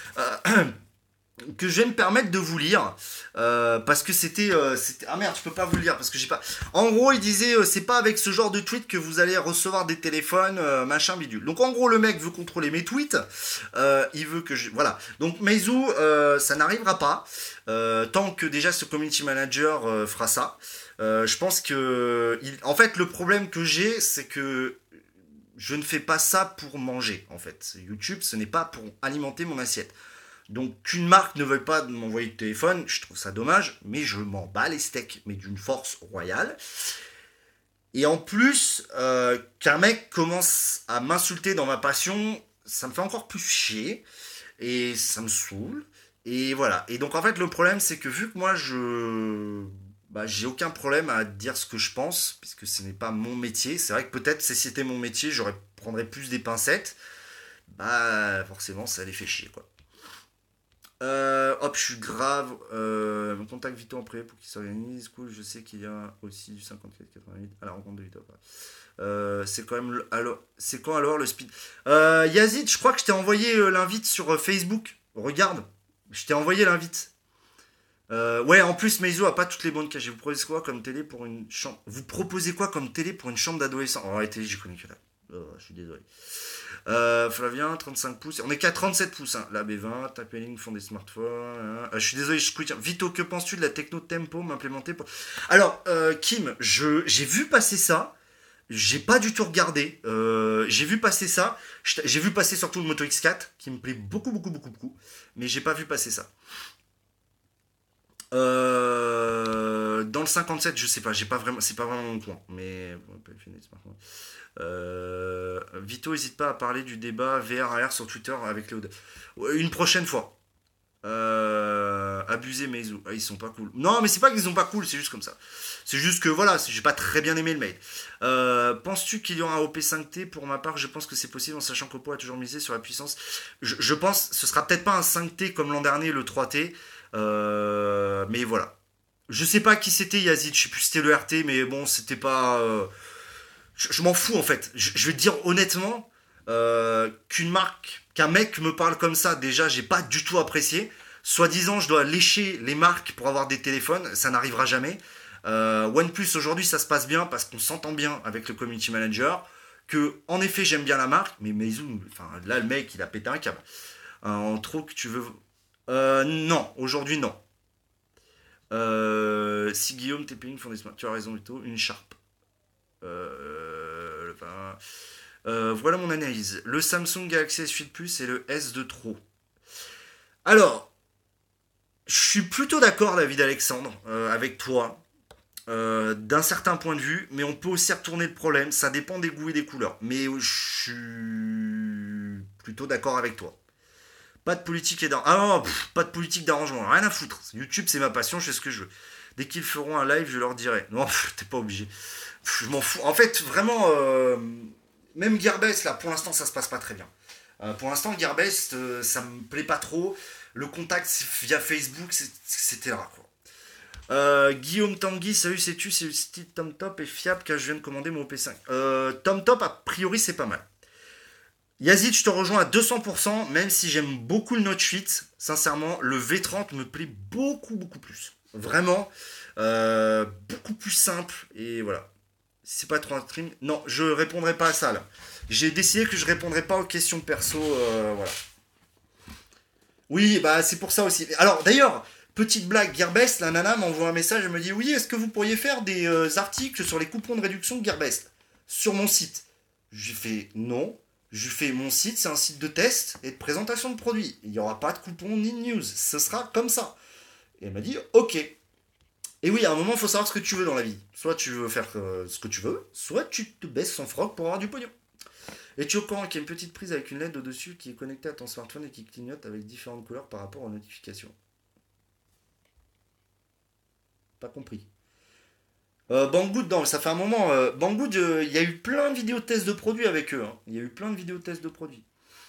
que je vais me permettre de vous lire parce que c'était ah merde, je peux pas vous le lire parce que j'ai pas. En gros, il disait c'est pas avec ce genre de tweet que vous allez recevoir des téléphones machin bidule. Donc en gros, le mec veut contrôler mes tweets, il veut que je voilà. Donc Meizu, ça n'arrivera pas tant que déjà ce community manager fera ça. Je pense que en fait le problème que j'ai, c'est que je ne fais pas ça pour manger en fait. YouTube, ce n'est pas pour alimenter mon assiette. Donc qu'une marque ne veuille pas m'envoyer de téléphone, je trouve ça dommage, mais je m'en bats les steaks, mais d'une force royale. Et en plus, qu'un mec commence à m'insulter dans ma passion, ça me fait encore plus chier, et ça me saoule. Et voilà. Et donc en fait, le problème, c'est que vu que moi, j'ai aucun problème à dire ce que je pense, puisque ce n'est pas mon métier. C'est vrai que peut-être si c'était mon métier, prendrais plus des pincettes. Bah forcément, ça les fait chier, quoi. Hop, je suis grave. Mon contact Vito en privé pour qu'il s'organise. Cool, je sais qu'il y a aussi du 54-88 à la rencontre de Vito. C'est quand même. C'est quand alors le speed Yazid, je crois que je t'ai envoyé l'invite sur Facebook. Regarde, je t'ai envoyé l'invite. Ouais, en plus, Meizu a pas toutes les bonnes cages. Vous proposez quoi comme télé pour une chambre? Vous proposez quoi comme télé pour une chambre d'adolescent? En réalité, j'y connais que là. Je suis désolé. Flavien, 35 pouces. On est qu'à 37 pouces. Hein. La B20, Tapeling font des smartphones. Je suis désolé, je quitte. Vito, que penses-tu de la techno tempo m'implémenter pour... Alors, Kim, j'ai vu passer ça. J'ai pas du tout regardé. J'ai vu passer ça. J'ai vu passer surtout le Moto X4 qui me plaît beaucoup, beaucoup, beaucoup, beaucoup. Mais j'ai pas vu passer ça. Dans le 57, je sais pas, j'ai pas vraiment, c'est pas vraiment mon coin, mais Vito, n'hésite pas à parler du débat VR AR sur Twitter avec Léo. Une prochaine fois. Abusé Meizu. Ah, ils sont pas cool. Non, mais c'est pas qu'ils sont pas cool, c'est juste comme ça. C'est juste que voilà, j'ai pas très bien aimé le mail. Penses-tu qu'il y aura un OP5T? Pour ma part, je pense que c'est possible en sachant qu'Oppo a toujours misé sur la puissance. Je pense ce sera peut-être pas un 5T comme l'an dernier, le 3T. Mais voilà. Je sais pas qui c'était Yazid, je sais plus si c'était le RT, mais bon, c'était pas. Je m'en fous en fait. Je vais te dire honnêtement qu'un mec me parle comme ça, déjà, j'ai pas du tout apprécié. Soi-disant, je dois lécher les marques pour avoir des téléphones, ça n'arrivera jamais. OnePlus aujourd'hui, ça se passe bien parce qu'on s'entend bien avec le community manager. Que, en effet, j'aime bien la marque, mais Meizu, enfin, là, le mec, il a pété un câble. En trop que tu veux. Non, aujourd'hui non. Si Guillaume TP font des smart, tu as raison Vito, une Sharp. Voilà mon analyse. Le Samsung Galaxy S8 Plus et le S2 Pro. Alors, je suis plutôt d'accord David Alexandre avec toi d'un certain point de vue, mais on peut aussi retourner le problème. Ça dépend des goûts et des couleurs. Mais je suis plutôt d'accord avec toi. Pas de politique et d'arrangement. Ah non, pas de politique d'arrangement. Rien à foutre. YouTube, c'est ma passion, je fais ce que je veux. Dès qu'ils feront un live, je leur dirai. Non, t'es pas obligé. Je m'en fous. En fait, vraiment, même Gearbest, là, pour l'instant, ça se passe pas très bien. Pour l'instant, Gearbest, ça me plaît pas trop. Le contact via Facebook, c'était rare, quoi. Guillaume Tanguy, salut, sais-tu si le site TomTop est fiable car je viens de commander mon P5. TomTop, a priori, c'est pas mal. Yazid, je te rejoins à 200%, même si j'aime beaucoup le Note 8. Sincèrement, le V30 me plaît beaucoup, beaucoup plus. Vraiment, beaucoup plus simple. Et voilà. Si c'est pas trop un stream, non, je répondrai pas à ça, là. J'ai décidé que je répondrai pas aux questions perso, voilà. Oui, bah c'est pour ça aussi. Alors, d'ailleurs, petite blague, Gearbest, la nana m'envoie un message, elle me dit, oui, est-ce que vous pourriez faire des articles sur les coupons de réduction de Gearbest sur mon site? J'ai fait non. Je fais mon site, c'est un site de test et de présentation de produits. Il n'y aura pas de coupons ni de news. Ce sera comme ça. Et elle m'a dit ok. Et oui, à un moment, il faut savoir ce que tu veux dans la vie. Soit tu veux faire ce que tu veux, soit tu te baisses son froc pour avoir du pognon. Et tu es au courant qu'il y a une petite prise avec une LED au-dessus qui est connectée à ton smartphone et qui clignote avec différentes couleurs par rapport aux notifications. Pas compris. Banggood, non, ça fait un moment. Banggood, il y a eu plein de vidéos de tests de produits avec eux. Hein. Il y a eu plein de vidéos de tests de produits.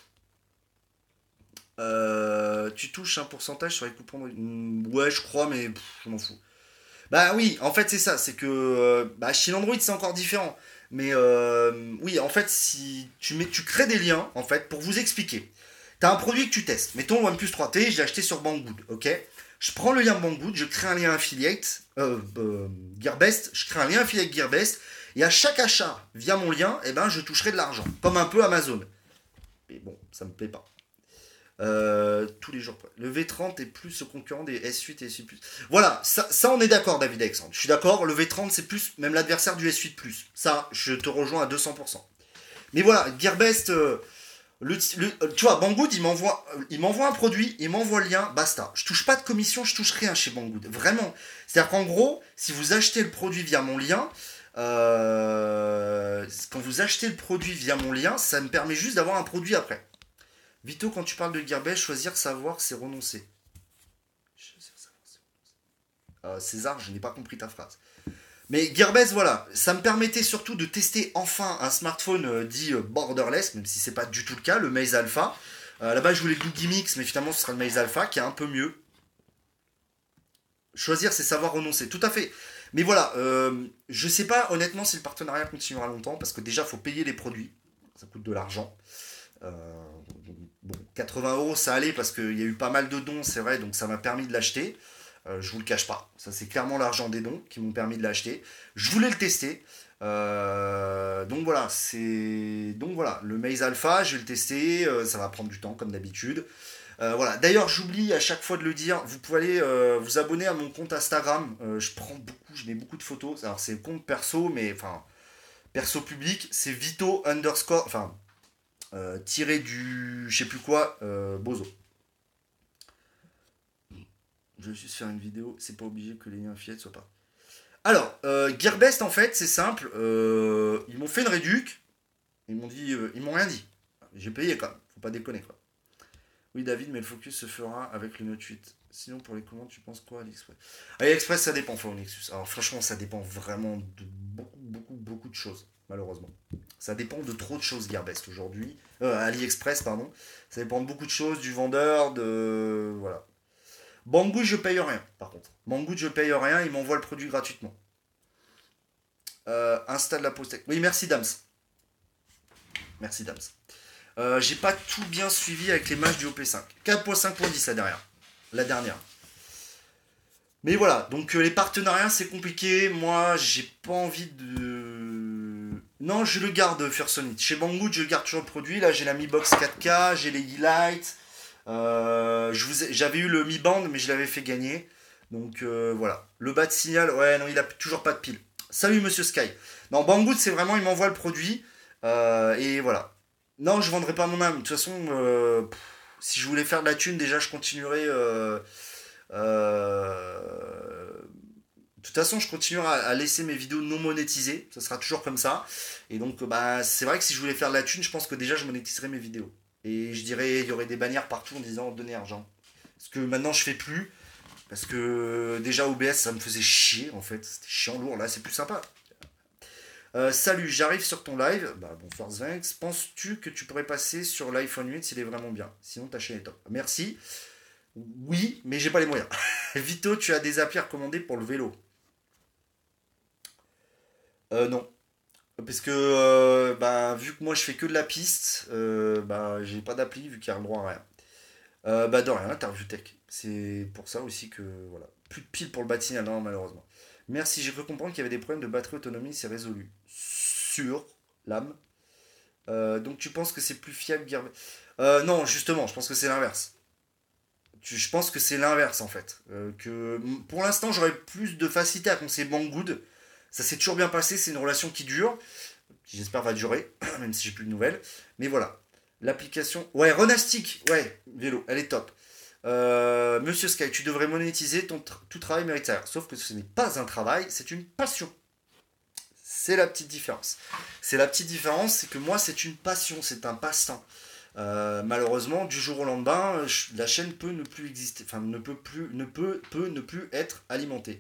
Tu touches un pourcentage sur les coupons ouais, je crois, mais je m'en fous. Bah oui, en fait, c'est ça. C'est que chez l'Android, c'est encore différent. Mais oui, en fait, si tu crées des liens, en fait, pour vous expliquer. Tu as un produit que tu testes. Mettons OnePlus 3T, je l'ai acheté sur Banggood, ok. Je prends le lien Banggood, je crée un lien affiliate, Gearbest, je crée un lien affiliate Gearbest, et à chaque achat via mon lien, eh ben, je toucherai de l'argent, comme un peu Amazon. Mais bon, ça me plaît pas. Tous les jours. Le V30 est plus ce concurrent des S8 et S8+. Voilà, ça on est d'accord, David Alexandre. Je suis d'accord, le V30 c'est plus même l'adversaire du S8+. Ça, je te rejoins à 200%. Mais voilà, Gearbest, tu vois, Banggood, il m'envoie un produit, il m'envoie le lien, basta. Je touche pas de commission, je touche rien chez Banggood. Vraiment. C'est-à-dire qu'en gros, si vous achetez le produit via mon lien, quand vous achetez le produit via mon lien, ça me permet juste d'avoir un produit après. Vito, quand tu parles de Gearbest, choisir savoir, c'est renoncer. César, je n'ai pas compris ta phrase. Mais Gearbest, voilà, ça me permettait surtout de tester enfin un smartphone dit borderless, même si c'est pas du tout le cas, le Maze Alpha. Là-bas, je voulais le Googie Mix, mais finalement, ce sera le Maze Alpha qui est un peu mieux. Choisir, c'est savoir renoncer, tout à fait. Mais voilà, je sais pas honnêtement si le partenariat continuera longtemps, parce que déjà, il faut payer les produits, ça coûte de l'argent. Euh, bon, 80 euros ça allait parce qu'il y a eu pas mal de dons, c'est vrai, donc ça m'a permis de l'acheter. Je vous le cache pas, ça c'est clairement l'argent des dons qui m'ont permis de l'acheter. Je voulais le tester. Donc voilà, le Maze Alpha, je vais le tester, ça va prendre du temps comme d'habitude. Voilà. D'ailleurs, j'oublie à chaque fois de le dire, vous pouvez aller vous abonner à mon compte Instagram. Je mets beaucoup de photos. Alors c'est le compte perso, mais enfin perso public, c'est Vito underscore, enfin tiré du je sais plus quoi, Bozo. Je vais juste faire une vidéo, c'est pas obligé que les liens affiliés soient pas. Alors, Gearbest en fait, c'est simple, ils m'ont fait une réduc, ils m'ont dit, ils m'ont rien dit. J'ai payé quand même, faut pas déconner quoi. Oui David, mais le focus se fera avec le Note 8. Sinon pour les commandes, tu penses quoi AliExpress? AliExpress ça dépend, faut Nexus. Alors franchement, ça dépend vraiment de beaucoup de choses, malheureusement. Ça dépend de trop de choses Gearbest aujourd'hui. AliExpress, pardon. Ça dépend de beaucoup de choses, du vendeur, de. Voilà. Banggood, je paye rien, par contre. Banggood, je paye rien, il m'envoie le produit gratuitement. Installe la pause tech. Oui, merci Dams. Merci Dams. J'ai pas tout bien suivi avec les matchs du OP5. 4.5.10 la dernière. Mais voilà, donc les partenariats c'est compliqué. Moi j'ai pas envie de. Non, je le garde Fursonite. Chez Banggood, je garde toujours le produit. Là j'ai la Mi Box 4K, j'ai les E-Light. J'avais eu le Mi Band, mais je l'avais fait gagner. Donc voilà. Le bas de signal, ouais, non, il a toujours pas de pile. Salut Monsieur Sky. Non, Banggood c'est vraiment, il m'envoie le produit. Et voilà. Non, je vendrai pas mon âme. De toute façon, si je voulais faire de la thune, déjà, je continuerais. De toute façon, je continuerai à laisser mes vidéos non monétisées. Ça sera toujours comme ça. Et donc, c'est vrai que si je voulais faire de la thune, je pense que déjà, je monétiserais mes vidéos. Et je dirais, il y aurait des bannières partout en disant donnez argent. Parce que maintenant, je fais plus. Parce que déjà, OBS, ça me faisait chier, en fait. C'était chiant, lourd. Là, c'est plus sympa. Salut, j'arrive sur ton live. Bonsoir Zvenx. Penses-tu que tu pourrais passer sur l'iPhone 8 s'il est vraiment bien? Sinon ta chaîne est top. Merci. Oui, mais j'ai pas les moyens. Vito, tu as des applis à recommander pour le vélo? Non. Parce que vu que moi je fais que de la piste, j'ai pas d'appli vu qu'il y a le droit à rien. De rien, Interview Tech. C'est pour ça aussi que voilà. Plus de piles pour le bâtiment, non, malheureusement. Merci, j'ai cru comprendre qu'il y avait des problèmes de batterie autonomie, c'est résolu. Sur l'âme. Donc tu penses que c'est plus fiable Gearbest? Non, justement, je pense que c'est l'inverse. Je pense que c'est l'inverse en fait. Pour l'instant, j'aurais plus de facilité à conseiller Banggood. Ça s'est toujours bien passé, c'est une relation qui dure. Qui j'espère va durer, même si j'ai plus de nouvelles. Mais voilà. L'application. Ouais, Renastic, ouais, vélo, elle est top. Monsieur Sky, tu devrais monétiser tout travail mérite salaire. Sauf que ce n'est pas un travail, c'est une passion. C'est la petite différence. C'est la petite différence, c'est que moi, c'est une passion, c'est un passe-temps. Malheureusement, du jour au lendemain, la chaîne peut ne plus exister, enfin peut ne plus être alimentée.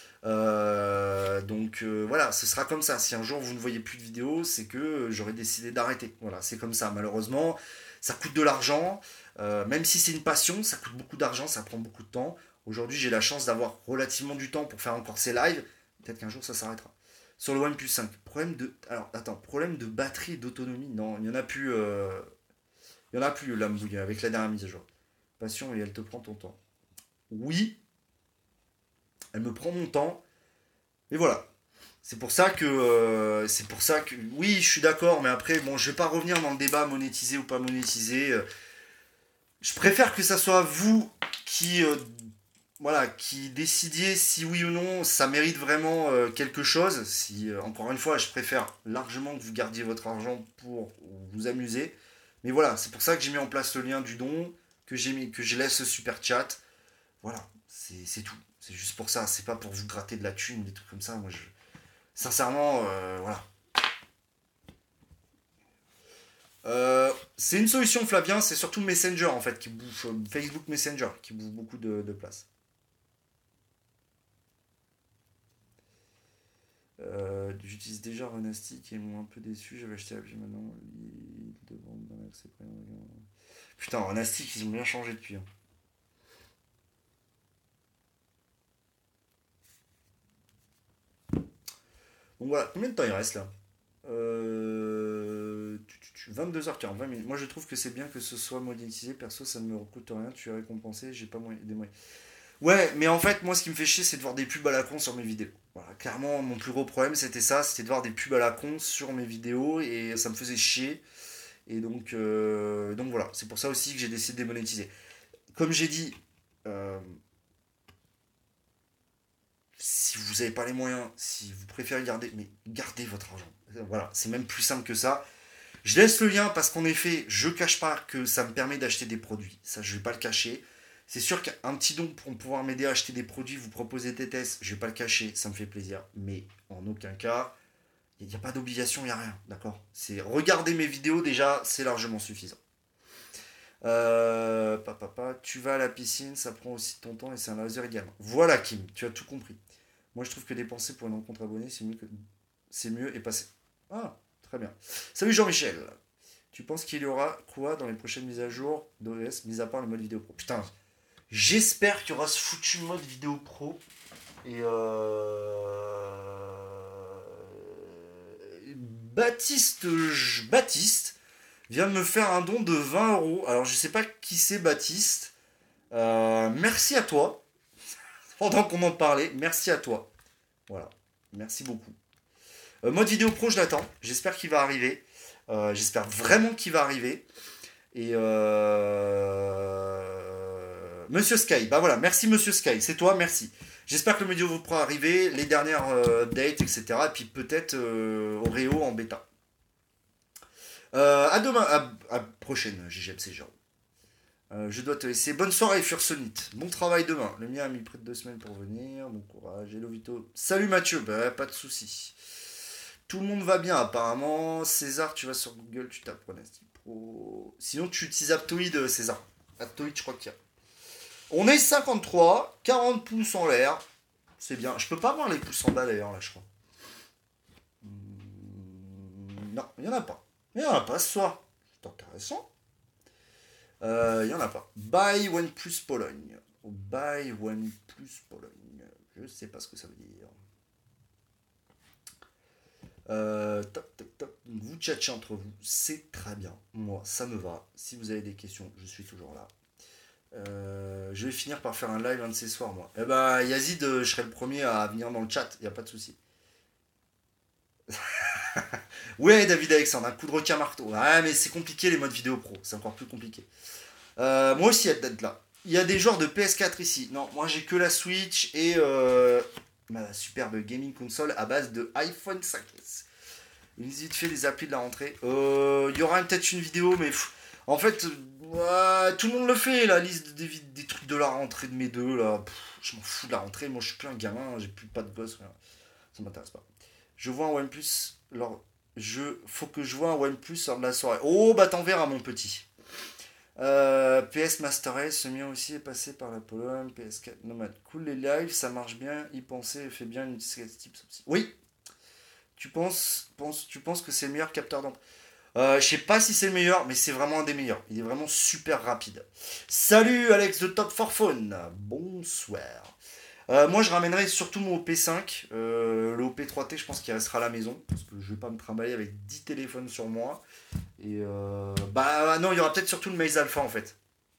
Voilà, ce sera comme ça. Si un jour vous ne voyez plus de vidéos, c'est que j'aurais décidé d'arrêter. Voilà, c'est comme ça. Malheureusement, ça coûte de l'argent. Même si c'est une passion, ça coûte beaucoup d'argent, ça prend beaucoup de temps. Aujourd'hui, j'ai la chance d'avoir relativement du temps pour faire encore ces lives. Peut-être qu'un jour, ça s'arrêtera. Sur le OnePlus 5, problème de batterie et d'autonomie. Non, il n'y en a plus. Il y en a plus, l'Ambouille, avec la dernière mise à jour. Passion et elle te prend ton temps. Oui, elle me prend mon temps. Mais voilà. C'est pour ça que. Oui, je suis d'accord, mais après, bon, je vais pas revenir dans le débat monétisé ou pas monétisé. Je préfère que ça soit vous qui. Voilà, qui décidiez si oui ou non ça mérite vraiment quelque chose. Si, encore une fois, je préfère largement que vous gardiez votre argent pour vous amuser. Mais voilà, c'est pour ça que j'ai mis en place le lien du don, que je laisse ce super chat. Voilà, c'est tout. C'est juste pour ça. C'est pas pour vous gratter de la thune, des trucs comme ça. Moi, sincèrement, voilà. C'est une solution, Flavien. C'est surtout Messenger en fait qui bouffe Facebook Messenger qui bouffe beaucoup de place. J'utilise déjà Runastic et ils m'ont un peu déçu. J'avais acheté l'appli maintenant. Ils demandent dans l'accès premium. Putain, Runastic, ils ont bien changé depuis. Hein. Donc voilà, combien de temps il reste là 22h40, 20 minutes. Moi je trouve que c'est bien que ce soit monétisé. Perso, ça ne me coûte rien. Tu es récompensé. J'ai pas des moyens. Ouais, mais en fait, moi, ce qui me fait chier, c'est de voir des pubs à la con sur mes vidéos. Voilà, clairement, mon plus gros problème, c'était ça, c'était de voir des pubs à la con sur mes vidéos, et ça me faisait chier. Et donc voilà, c'est pour ça aussi que j'ai décidé de démonétiser. Comme j'ai dit, euh, si vous n'avez pas les moyens, si vous préférez garder, mais gardez votre argent. Voilà, c'est même plus simple que ça. Je laisse le lien parce qu'en effet, je cache pas que ça me permet d'acheter des produits. Ça, je vais pas le cacher. C'est sûr qu'un petit don pour pouvoir m'aider à acheter des produits, vous proposer des tests, je vais pas le cacher, ça me fait plaisir. Mais en aucun cas, il n'y a pas d'obligation, il n'y a rien, d'accord. C'est regarder mes vidéos déjà, c'est largement suffisant. Tu vas à la piscine, ça prend aussi de ton temps et c'est un laser également. Voilà Kim, tu as tout compris. Moi je trouve que dépenser pour une rencontre abonnée, c'est mieux et passer. Ah, très bien. Salut Jean-Michel. Tu penses qu'il y aura quoi dans les prochaines mises à jour d'OS, mis à part le mode vidéo pro? Putain, j'espère qu'il y aura ce foutu mode vidéo pro. Et Baptiste vient de me faire un don de 20 €. Alors je sais pas qui c'est Baptiste. Merci à toi. Pendant qu'on en parlait, merci à toi. Voilà. Merci beaucoup. Mode vidéo pro, je l'attends. J'espère qu'il va arriver. J'espère vraiment qu'il va arriver. Et Monsieur Sky, bah voilà, merci Monsieur Sky, c'est toi, merci. J'espère que le vidéo vous pourra arriver, les dernières updates, etc. Et puis peut-être Oreo en bêta. À demain, à prochaine, GGMC Jérôme. Je dois te laisser. Bonne soirée, Fursonite. Bon travail demain. Le mien a mis près de 2 semaines pour venir. Bon courage. Hello Vito. Salut Mathieu. Bah, pas de soucis. Tout le monde va bien apparemment. César, tu vas sur Google, tu tapes Runastic Pro. Sinon, tu utilises Aptoid, César. Aptoid, je crois qu'il y a. On est 53, 40 pouces en l'air. C'est bien. Je peux pas voir les pouces en bas d'ailleurs, là, je crois. Non, il n'y en a pas. Il n'y en a pas ce soir. C'est intéressant. Il n'y en a pas. Buy OnePlus Pologne. Buy OnePlus Pologne. Je sais pas ce que ça veut dire. Top. Vous tchatchez entre vous, c'est très bien. Moi, ça me va. Si vous avez des questions, je suis toujours là. Je vais finir par faire un live un de ces soirs, moi. Eh ben, Yazid, je serai le premier à venir dans le chat, y a pas de souci. Ouais, David Alexandre, un coup de requin marteau. Ouais, mais c'est compliqué les modes vidéo pro, c'est encore plus compliqué. Moi aussi, d'être là. Il y a des joueurs de PS4 ici. Non, moi j'ai que la Switch et ma superbe gaming console à base de iPhone 5S. Il vite fait les applis de la rentrée. Il y aura peut-être une vidéo, mais en fait, Ouais, tout le monde le fait, la liste des trucs de la rentrée de mes deux, là. Je m'en fous de la rentrée, moi je suis plus un gamin, j'ai plus pas de gosse, rien. Ça m'intéresse pas. Je vois un OnePlus lors... Faut que je vois un OnePlus lors de la soirée. Oh, bah t'en verras, mon petit. PS Master Race, ce mien aussi est passé par la Pologne. PS4 Nomad. Cool, les lives, ça marche bien. Y penser fait bien une tips aussi. Oui, tu penses que c'est le meilleur capteur d'empreinte. Je sais pas si c'est le meilleur, mais c'est vraiment un des meilleurs. Il est vraiment super rapide. Salut Alex de Top 4 Phone. Bonsoir. Moi, je ramènerai surtout mon OP5. Le OP3T, je pense qu'il restera à la maison. Parce que je vais pas me trimballer avec 10 téléphones sur moi. Et bah non, il y aura peut-être surtout le Maze Alpha en fait.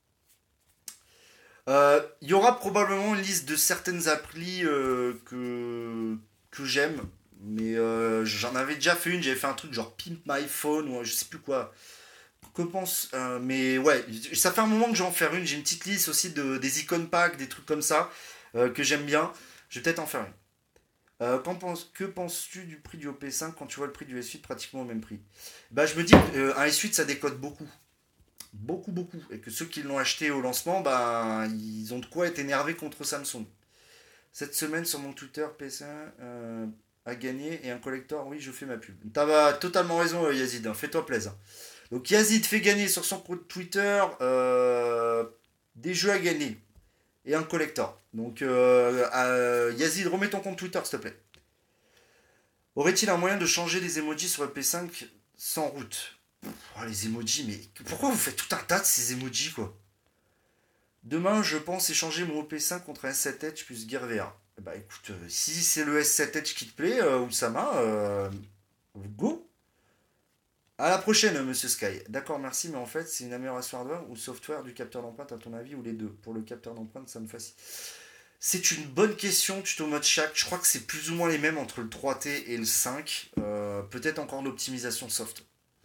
Il y aura probablement une liste de certaines applis que j'aime. Mais j'en avais déjà fait une. J'avais fait un truc genre Pimp My Phone ou je sais plus quoi. Que pense mais ouais, ça fait un moment que je vais en faire une. J'ai une petite liste aussi des icônes pack, des trucs comme ça que j'aime bien. Je vais peut-être en faire une. Que penses-tu du prix du OP5 quand tu vois le prix du S8 pratiquement au même prix? Bah, je me dis qu'un S8 ça décode beaucoup. Beaucoup, beaucoup. Et que ceux qui l'ont acheté au lancement, bah, ils ont de quoi être énervés contre Samsung. Cette semaine sur mon Twitter, PS1 a gagné et un collector, oui, je fais ma pub. T'as totalement raison, Yazid, hein, fais-toi plaisir. Donc Yazid fait gagner sur son compte Twitter des jeux à gagner et un collector. Donc Yazid, remets ton compte Twitter, s'il te plaît. Aurait-il un moyen de changer les emojis sur le P5 sans route? Oh, les emojis, mais pourquoi vous faites tout un tas de ces emojis, quoi? Demain, je pense échanger mon OP5 contre un S7 Edge plus Gear VR. Bah écoute, si c'est le S7 Edge qui te plaît, Oussama, go. À la prochaine, monsieur Sky. D'accord, merci, mais en fait, c'est une amélioration hardware ou software du capteur d'empreinte, à ton avis, ou les deux? Pour le capteur d'empreinte, ça me fascine. C'est une bonne question, tuto mode chaque. Je crois que c'est plus ou moins les mêmes entre le 3T et le 5. Peut-être encore l'optimisation soft.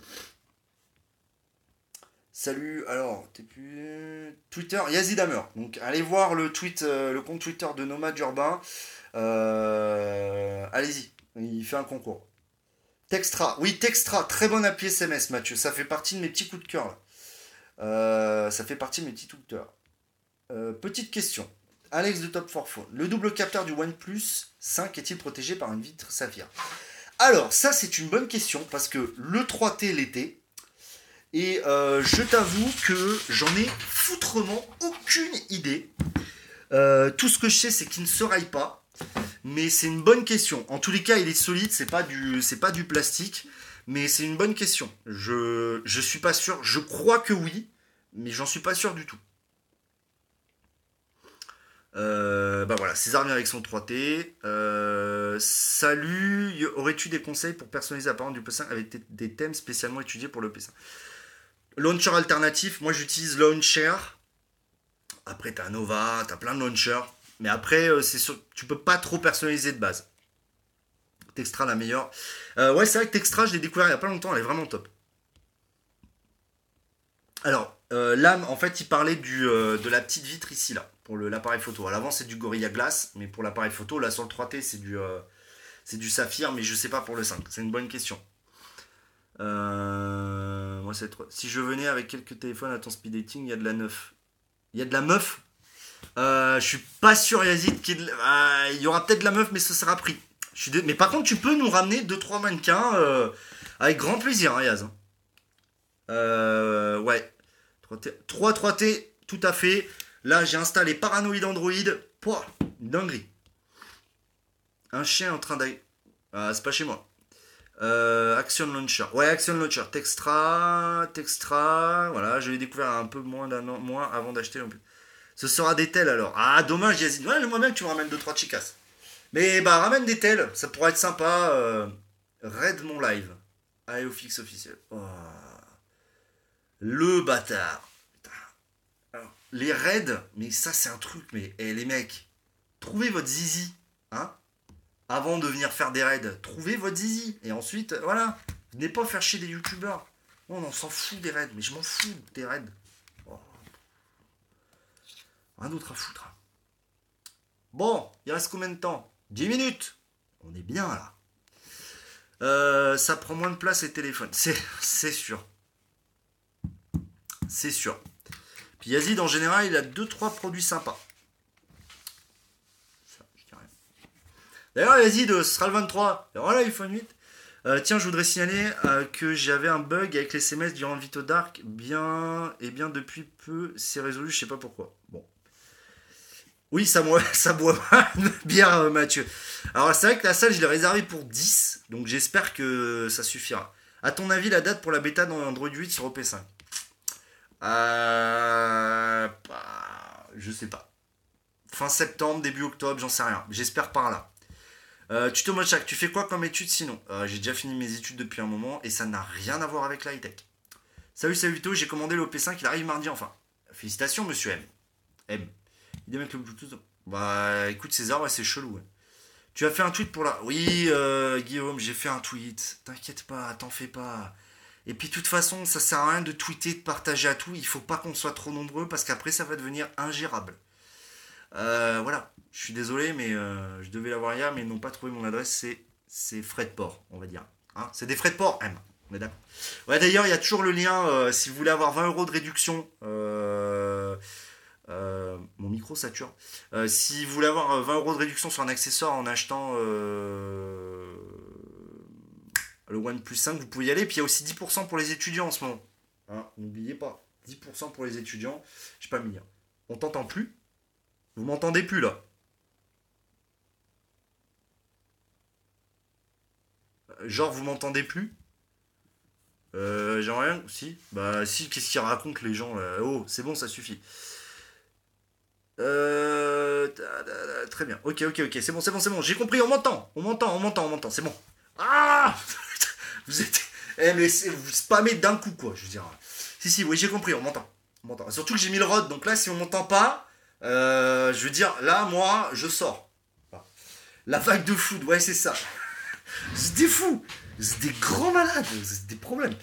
Salut, alors, t'es plus... Twitter, Yazid Hammer. Donc, allez voir le compte Twitter de Nomad Urbain. Allez-y, il fait un concours. Textra, oui, Textra, très bonne appli SMS, Mathieu. Ça fait partie de mes petits coups de cœur, là. Ça fait partie de mes petits coups de cœur. Petite question. Alex de Top 4 Phone. Le double capteur du OnePlus 5 est-il protégé par une vitre saphir? Alors, ça, c'est une bonne question parce que le 3T l'était. Et je t'avoue que j'en ai foutrement aucune idée. Tout ce que je sais, c'est qu'il ne se raille pas. Mais c'est une bonne question. En tous les cas, il est solide, c'est pas du plastique. Mais c'est une bonne question. Je suis pas sûr. Je crois que oui, mais j'en suis pas sûr du tout. Bah voilà, César vient avec son 3T. Salut, aurais-tu des conseils pour personnaliser l'apparence du P5 avec des thèmes spécialement étudiés pour le P5? Launcher alternatif, moi j'utilise Launcher. Après t'as Nova, t'as plein de launchers. Mais après, tu peux pas trop personnaliser de base. Textra la meilleure. Ouais, c'est vrai que Textra, je l'ai découvert il y a pas longtemps, elle est vraiment top. Alors, là, en fait, il parlait de la petite vitre ici, là, pour l'appareil photo. À l'avant, c'est du Gorilla Glass, mais pour l'appareil photo, là, sur le 3T, c'est du saphir, mais je sais pas pour le 5. C'est une bonne question. Moi, si je venais avec quelques téléphones à ton speed dating, il y a de la neuf. Il y a de la meuf. Je suis pas sûr, Yazid, il y aura peut-être de la meuf, mais ce sera pris. Mais par contre, tu peux nous ramener 2-3 mannequins avec grand plaisir, hein, Yaz. Ouais. 3T, tout à fait. Là, j'ai installé Paranoid Android. Pouah, une dinguerie. Un chien en train d'aller. Ah, c'est pas chez moi. Action Launcher. Ouais, Action Launcher. Textra. Voilà, je l'ai découvert un peu moins d'un an moins avant d'acheter. Ce sera des tels alors. Ah, dommage, Yazid. Ouais, moi bien que tu me ramènes 2-3 chicas. Mais bah, ramène des tels. Ça pourrait être sympa. Raid mon live. AEOFix officiel. Oh. Le bâtard. Alors, les raids, mais ça c'est un truc, mais les mecs, trouvez votre zizi, hein, avant de venir faire des raids, trouvez votre zizi, et ensuite, voilà, venez pas faire chier des youtubeurs. On s'en fout des raids, mais je m'en fous des raids. Oh. Rien d'autre à foutre. Bon, il reste combien de temps? 10 minutes. On est bien là. Ça prend moins de place les téléphones, c'est sûr. C'est sûr. Puis Yazid, en général, il a 2-3 produits sympas. Ça, je dis rien. D'ailleurs, Yazid, ce sera le 23. Et voilà, iPhone 8. Tiens, je voudrais signaler que j'avais un bug avec les SMS durant le Vito Dark. Bien, et bien depuis peu, c'est résolu, je sais pas pourquoi. Bon. Oui, ça boit mal de bière, Mathieu. Alors, c'est vrai que la salle, je l'ai réservée pour 10, donc j'espère que ça suffira. À ton avis, la date pour la bêta dans Android 8 sur OP5? Je sais pas. Fin septembre, début octobre, j'en sais rien. J'espère par là. Tuto Mochak, tu fais quoi comme études sinon? J'ai déjà fini mes études depuis un moment et ça n'a rien à voir avec la high-tech. Salut Vito, j'ai commandé le OP5, il arrive mardi enfin. Félicitations monsieur M. M. Il doit mettre le Bluetooth. Bah écoute César, ouais, c'est chelou. Ouais. Tu as fait un tweet pour la... Oui Guillaume, j'ai fait un tweet. T'inquiète pas, t'en fais pas. Et puis de toute façon, ça sert à rien de tweeter, de partager à tout. Il faut pas qu'on soit trop nombreux parce qu'après ça va devenir ingérable. Voilà, je suis désolé, mais je devais l'avoir hier, mais ils n'ont pas trouvé mon adresse. C'est frais de port, on va dire. Hein, c'est des frais de port, M. On est d'accord. Ouais, d'ailleurs, il y a toujours le lien. Si vous voulez avoir 20 euros de réduction, mon micro sature. Si vous voulez avoir 20 euros de réduction sur un accessoire en achetant le OnePlus 5, vous pouvez y aller. Puis il y a aussi 10% pour les étudiants en ce moment. Hein, n'oubliez pas, 10% pour les étudiants. Je sais pas me dire. On t'entend plus? Vous m'entendez plus là? Genre vous m'entendez plus? J'ai rien. Si? Bah si, qu'est-ce qu'ils racontent les gens là? Oh, c'est bon, ça suffit. Très bien. Ok. C'est bon. J'ai compris, on m'entend. C'est bon. Ah. Vous êtes. Mais vous spammez d'un coup, quoi. Je veux dire. Si, oui, j'ai compris, on m'entend. Surtout que j'ai mis le rod, donc là, si on m'entend pas, je veux dire, là, moi, je sors. Voilà. La vague de food, ouais, c'est ça. C'est des fous. C'est des grands malades. C'est des problèmes.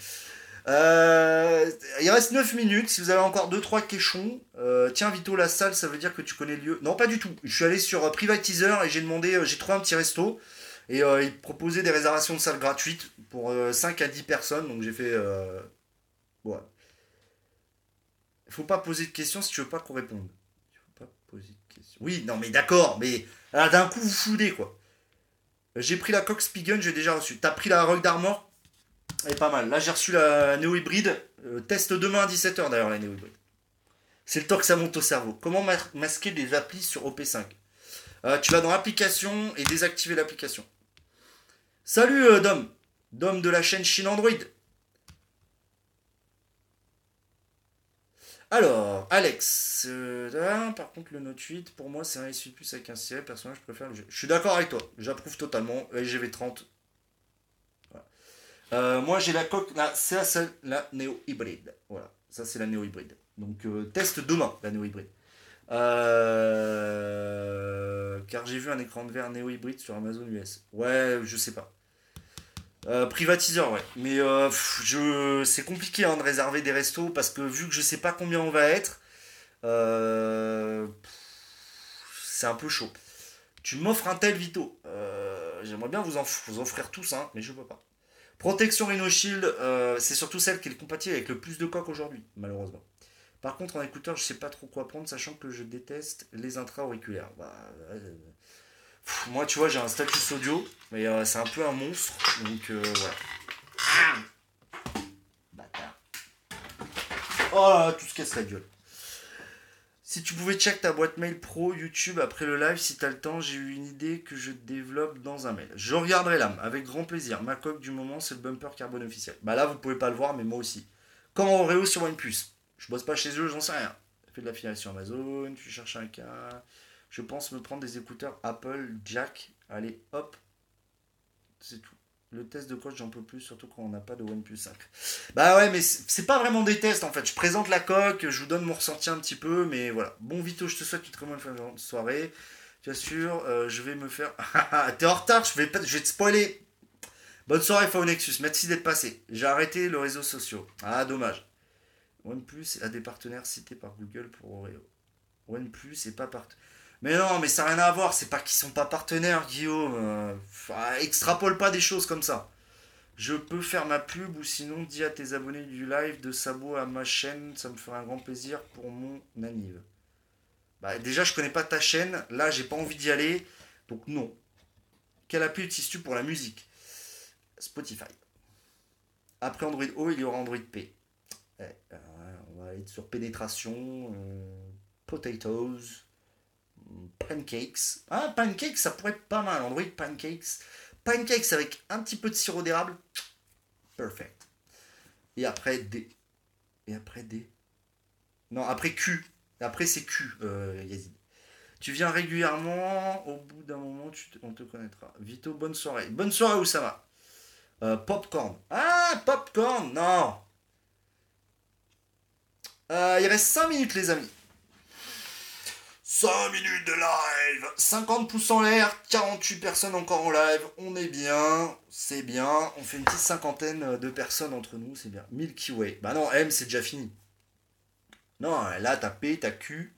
Il reste 9 minutes. Si vous avez encore deux trois questions, tiens, Vito, la salle, ça veut dire que tu connais le lieu? Non, pas du tout. Je suis allé sur Privatizer et j'ai demandé, j'ai trouvé un petit resto. Et ils proposaient des réservations de salles gratuites pour 5 à 10 personnes. Donc j'ai fait. Ouais. Faut pas poser de questions si tu veux pas qu'on réponde. Il faut pas poser de questions. Oui, non, mais d'accord, mais là, d'un coup, vous foudez, quoi. J'ai pris la Cox Spigen, j'ai déjà reçu. T'as pris la Rock d'Armor? Elle est pas mal. Là, j'ai reçu la Neo Hybride. Test demain à 17h d'ailleurs, la Neo Hybride. C'est le temps que ça monte au cerveau. Comment masquer des applis sur OP5? Tu vas dans Applications et désactiver l'application. Salut Dom. Dom de la chaîne Chine Android. Alors, Alex. Par contre, le Note 8, pour moi, c'est un SU Plus avec un siret. Personnellement, je préfère le jeu. Je suis d'accord avec toi. J'approuve totalement. LGV30. Voilà. Moi, j'ai la coque. Là, c'est la Neo Hybride. Voilà. Ça, c'est la Neo Hybride. Donc, test demain, la Neo Hybride. Car j'ai vu un écran de verre Neo Hybride sur Amazon US. Ouais, je sais pas. Privatiseur, ouais. Mais c'est compliqué hein, de réserver des restos parce que vu que je sais pas combien on va être, euh, c'est un peu chaud. Tu m'offres un tel Vito. J'aimerais bien vous offrir tous, hein, mais je peux pas. Protection Rhino Shield, c'est surtout celle qui est compatible avec le plus de coques aujourd'hui, malheureusement. Par contre, en écouteur, je sais pas trop quoi prendre, sachant que je déteste les intra-auriculaires. Moi, tu vois, j'ai un Status Audio, mais c'est un peu un monstre, donc voilà. Bâtard. Oh là là, tout se casse la gueule. Si tu pouvais check ta boîte mail pro YouTube après le live, si t'as le temps, j'ai eu une idée que je développe dans un mail. Je regarderai l'âme, avec grand plaisir. Ma coque du moment, c'est le bumper carbone officiel. Bah là, vous pouvez pas le voir, mais moi aussi. Comme Oreo sur OnePlus. Je bosse pas chez eux, j'en sais rien. Tu fais de l'affiliation Amazon, tu cherches un cas. Je pense me prendre des écouteurs Apple Jack. Allez, hop. C'est tout. Le test de coach, j'en peux plus, surtout quand on n'a pas de OnePlus 5. Bah ouais, mais c'est pas vraiment des tests en fait. Je présente la coque, je vous donne mon ressenti un petit peu, mais voilà. Bon Vito, je te souhaite une très bonne fin de soirée. Tu assures, je vais me faire. T'es en retard, je vais te spoiler. Bonne soirée, Phone Nexus. Merci d'être passé. J'ai arrêté le réseau social. Ah, dommage. OnePlus a des partenaires cités par Google pour Oreo. OnePlus est pas partenaire. Mais non, mais ça n'a rien à voir. C'est pas qu'ils sont pas partenaires, Guillaume. Extrapole pas des choses comme ça. Je peux faire ma pub ou sinon dis à tes abonnés du live de Sabo à ma chaîne, ça me ferait un grand plaisir pour mon anniv. Bah, déjà, je connais pas ta chaîne, là, j'ai pas envie d'y aller, donc non. Quelle appli utilises-tu pour la musique? Spotify. Après Android O, il y aura Android P. On va être sur pénétration, potatoes, pancakes. Ah, pancakes, ça pourrait être pas mal. Android pancakes. Pancakes avec un petit peu de sirop d'érable. Perfect. Et après D. Et après D. Non, après Q. Et après c'est Q, Yazid. Tu viens régulièrement, au bout d'un moment, on te connaîtra. Vito, bonne soirée. Bonne soirée, Oussama. Popcorn. Ah, popcorn, non. Il reste 5 minutes, les amis. 5 minutes de live. 50 pouces en l'air, 48 personnes encore en live. On est bien, c'est bien. On fait une petite cinquantaine de personnes entre nous, c'est bien. Milky Way. Bah non, M, c'est déjà fini. Non, là, t'as P, t'as Q.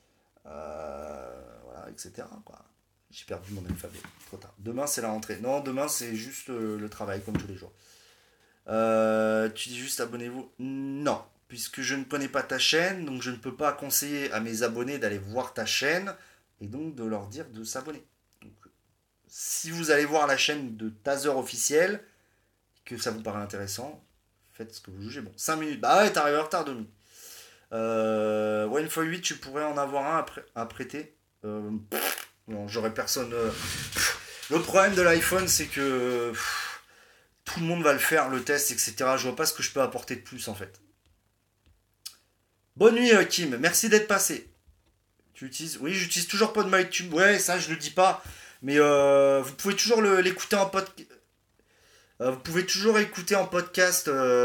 Voilà, etc. Quoi. J'ai perdu mon alphabet. Trop tard. Demain, c'est la rentrée. Non, demain, c'est juste le travail, comme tous les jours. Tu dis juste abonnez-vous. Non, puisque je ne connais pas ta chaîne, donc je ne peux pas conseiller à mes abonnés d'aller voir ta chaîne et donc de leur dire de s'abonner. Donc, si vous allez voir la chaîne de Taser officiel, que ça vous paraît intéressant, faites ce que vous jugez. Bon, 5 minutes. Bah ouais, t'arrives en retard, Domi. One for 8, tu pourrais en avoir un à prêter. Non, j'aurais personne. Le problème de l'iPhone, c'est que tout le monde va le faire, le test, etc. Je vois pas ce que je peux apporter de plus en fait. Bonne nuit, Kim. Merci d'être passé. Tu utilises? Oui, j'utilise toujours pas de MyTube. Ouais, ça, je le dis pas. Mais vous pouvez toujours l'écouter en podcast. Vous pouvez toujours écouter en podcast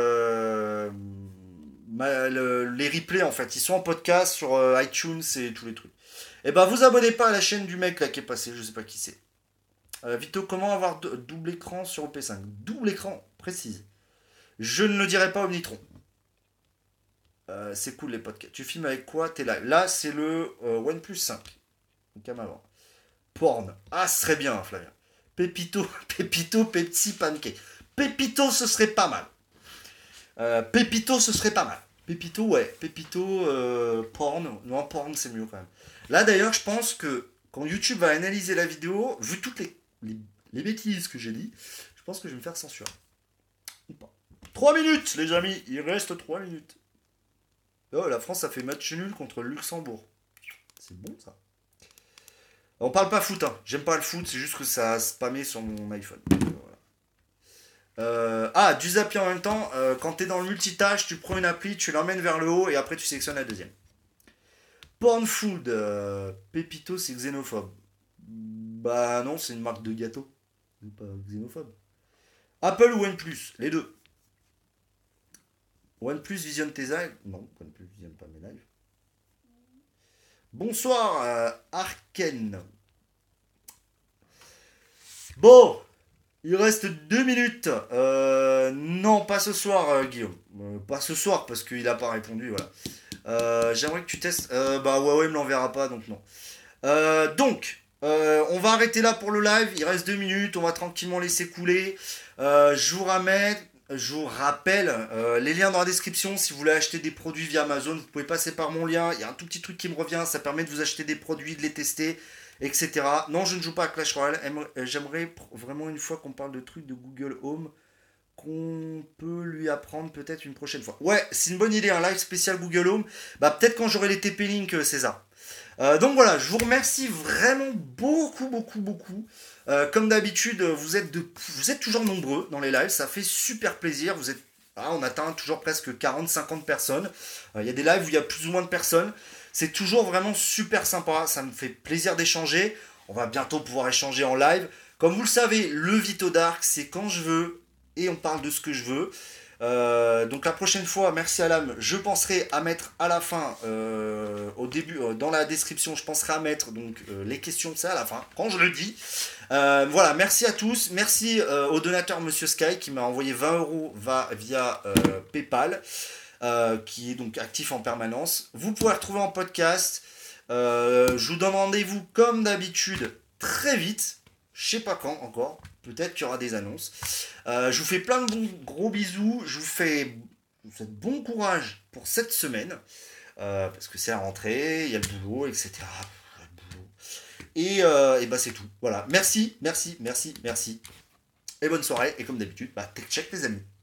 les replays en fait. Ils sont en podcast sur iTunes et tous les trucs. Et ben vous abonnez pas à la chaîne du mec là qui est passé, je sais pas qui c'est. Vito, comment avoir double écran sur OP5? Double écran, précise. Je ne le dirai pas au Omnitron. C'est cool les podcasts. Tu filmes avec quoi? T'es live. Là, c'est le OnePlus 5. Comme avant. Porn. Ah, ce serait bien, Flavien. Pépito, Pépito, Pepsi, Pancake. Pépito, ce serait pas mal. Pépito, ce serait pas mal. Pépito, ouais. Pépito, porn. Non, porn, c'est mieux quand même. Là, d'ailleurs, je pense que quand YouTube va analyser la vidéo, vu toutes les bêtises que j'ai dit, je pense que je vais me faire censurer. Ou pas. 3 minutes, les amis. Il reste 3 minutes. Oh, la France a fait match nul contre le Luxembourg. C'est bon, ça. On parle pas foot, hein. J'aime pas le foot, c'est juste que ça a spammé sur mon iPhone. Voilà. Du zapping en même temps. Quand t'es dans le multitâche, tu prends une appli, tu l'emmènes vers le haut et après tu sélectionnes la deuxième. Porn food. Pépito, c'est xénophobe. Bah non, c'est une marque de gâteau. C'est pas xénophobe. Apple ou OnePlus? Les deux. OnePlus visionne tes lives? Non, OnePlus visionne pas mes lives. Bonsoir, Arken. Bon, il reste 2 minutes. Non, pas ce soir, Guillaume. Pas ce soir, parce qu'il a pas répondu, voilà. J'aimerais que tu testes. Bah, Huawei me l'enverra pas, donc non. On va arrêter là pour le live. Il reste 2 minutes. On va tranquillement laisser couler. Je vous rappelle les liens dans la description. Si vous voulez acheter des produits via Amazon, vous pouvez passer par mon lien. Il y a un tout petit truc qui me revient. Ça permet de vous acheter des produits, de les tester, etc. Non, je ne joue pas à Clash Royale. J'aimerais vraiment une fois qu'on parle de trucs de Google Home qu'on peut lui apprendre peut-être une prochaine fois. Ouais, c'est une bonne idée, un live spécial Google Home. Bah peut-être quand j'aurai les TP-Link, César. Donc voilà, je vous remercie vraiment beaucoup, beaucoup, beaucoup. Comme d'habitude, vous êtes toujours nombreux dans les lives, ça fait super plaisir. On atteint toujours presque 40-50 personnes. Il y a des lives où il y a plus ou moins de personnes. C'est toujours vraiment super sympa, ça me fait plaisir d'échanger. On va bientôt pouvoir échanger en live. Comme vous le savez, le Vito Dark, c'est quand je veux et on parle de ce que je veux. Donc la prochaine fois, merci à l'âme, je penserai à mettre à la fin, au début, dans la description, je penserai à mettre donc les questions, c'est à la fin, quand je le dis. Voilà, merci à tous, merci au donateur Monsieur Sky qui m'a envoyé 20 € via PayPal, qui est donc actif en permanence. Vous pouvez retrouver en podcast. Je vous donne rendez-vous comme d'habitude très vite. Je sais pas quand encore. Peut-être qu'il y aura des annonces. Je vous fais plein de gros bisous. Je vous souhaite bon courage pour cette semaine. Parce que c'est la rentrée, il y a le boulot, etc. Le boulot. Et bah c'est tout. Voilà. Merci. Et bonne soirée. Et comme d'habitude, check les amis.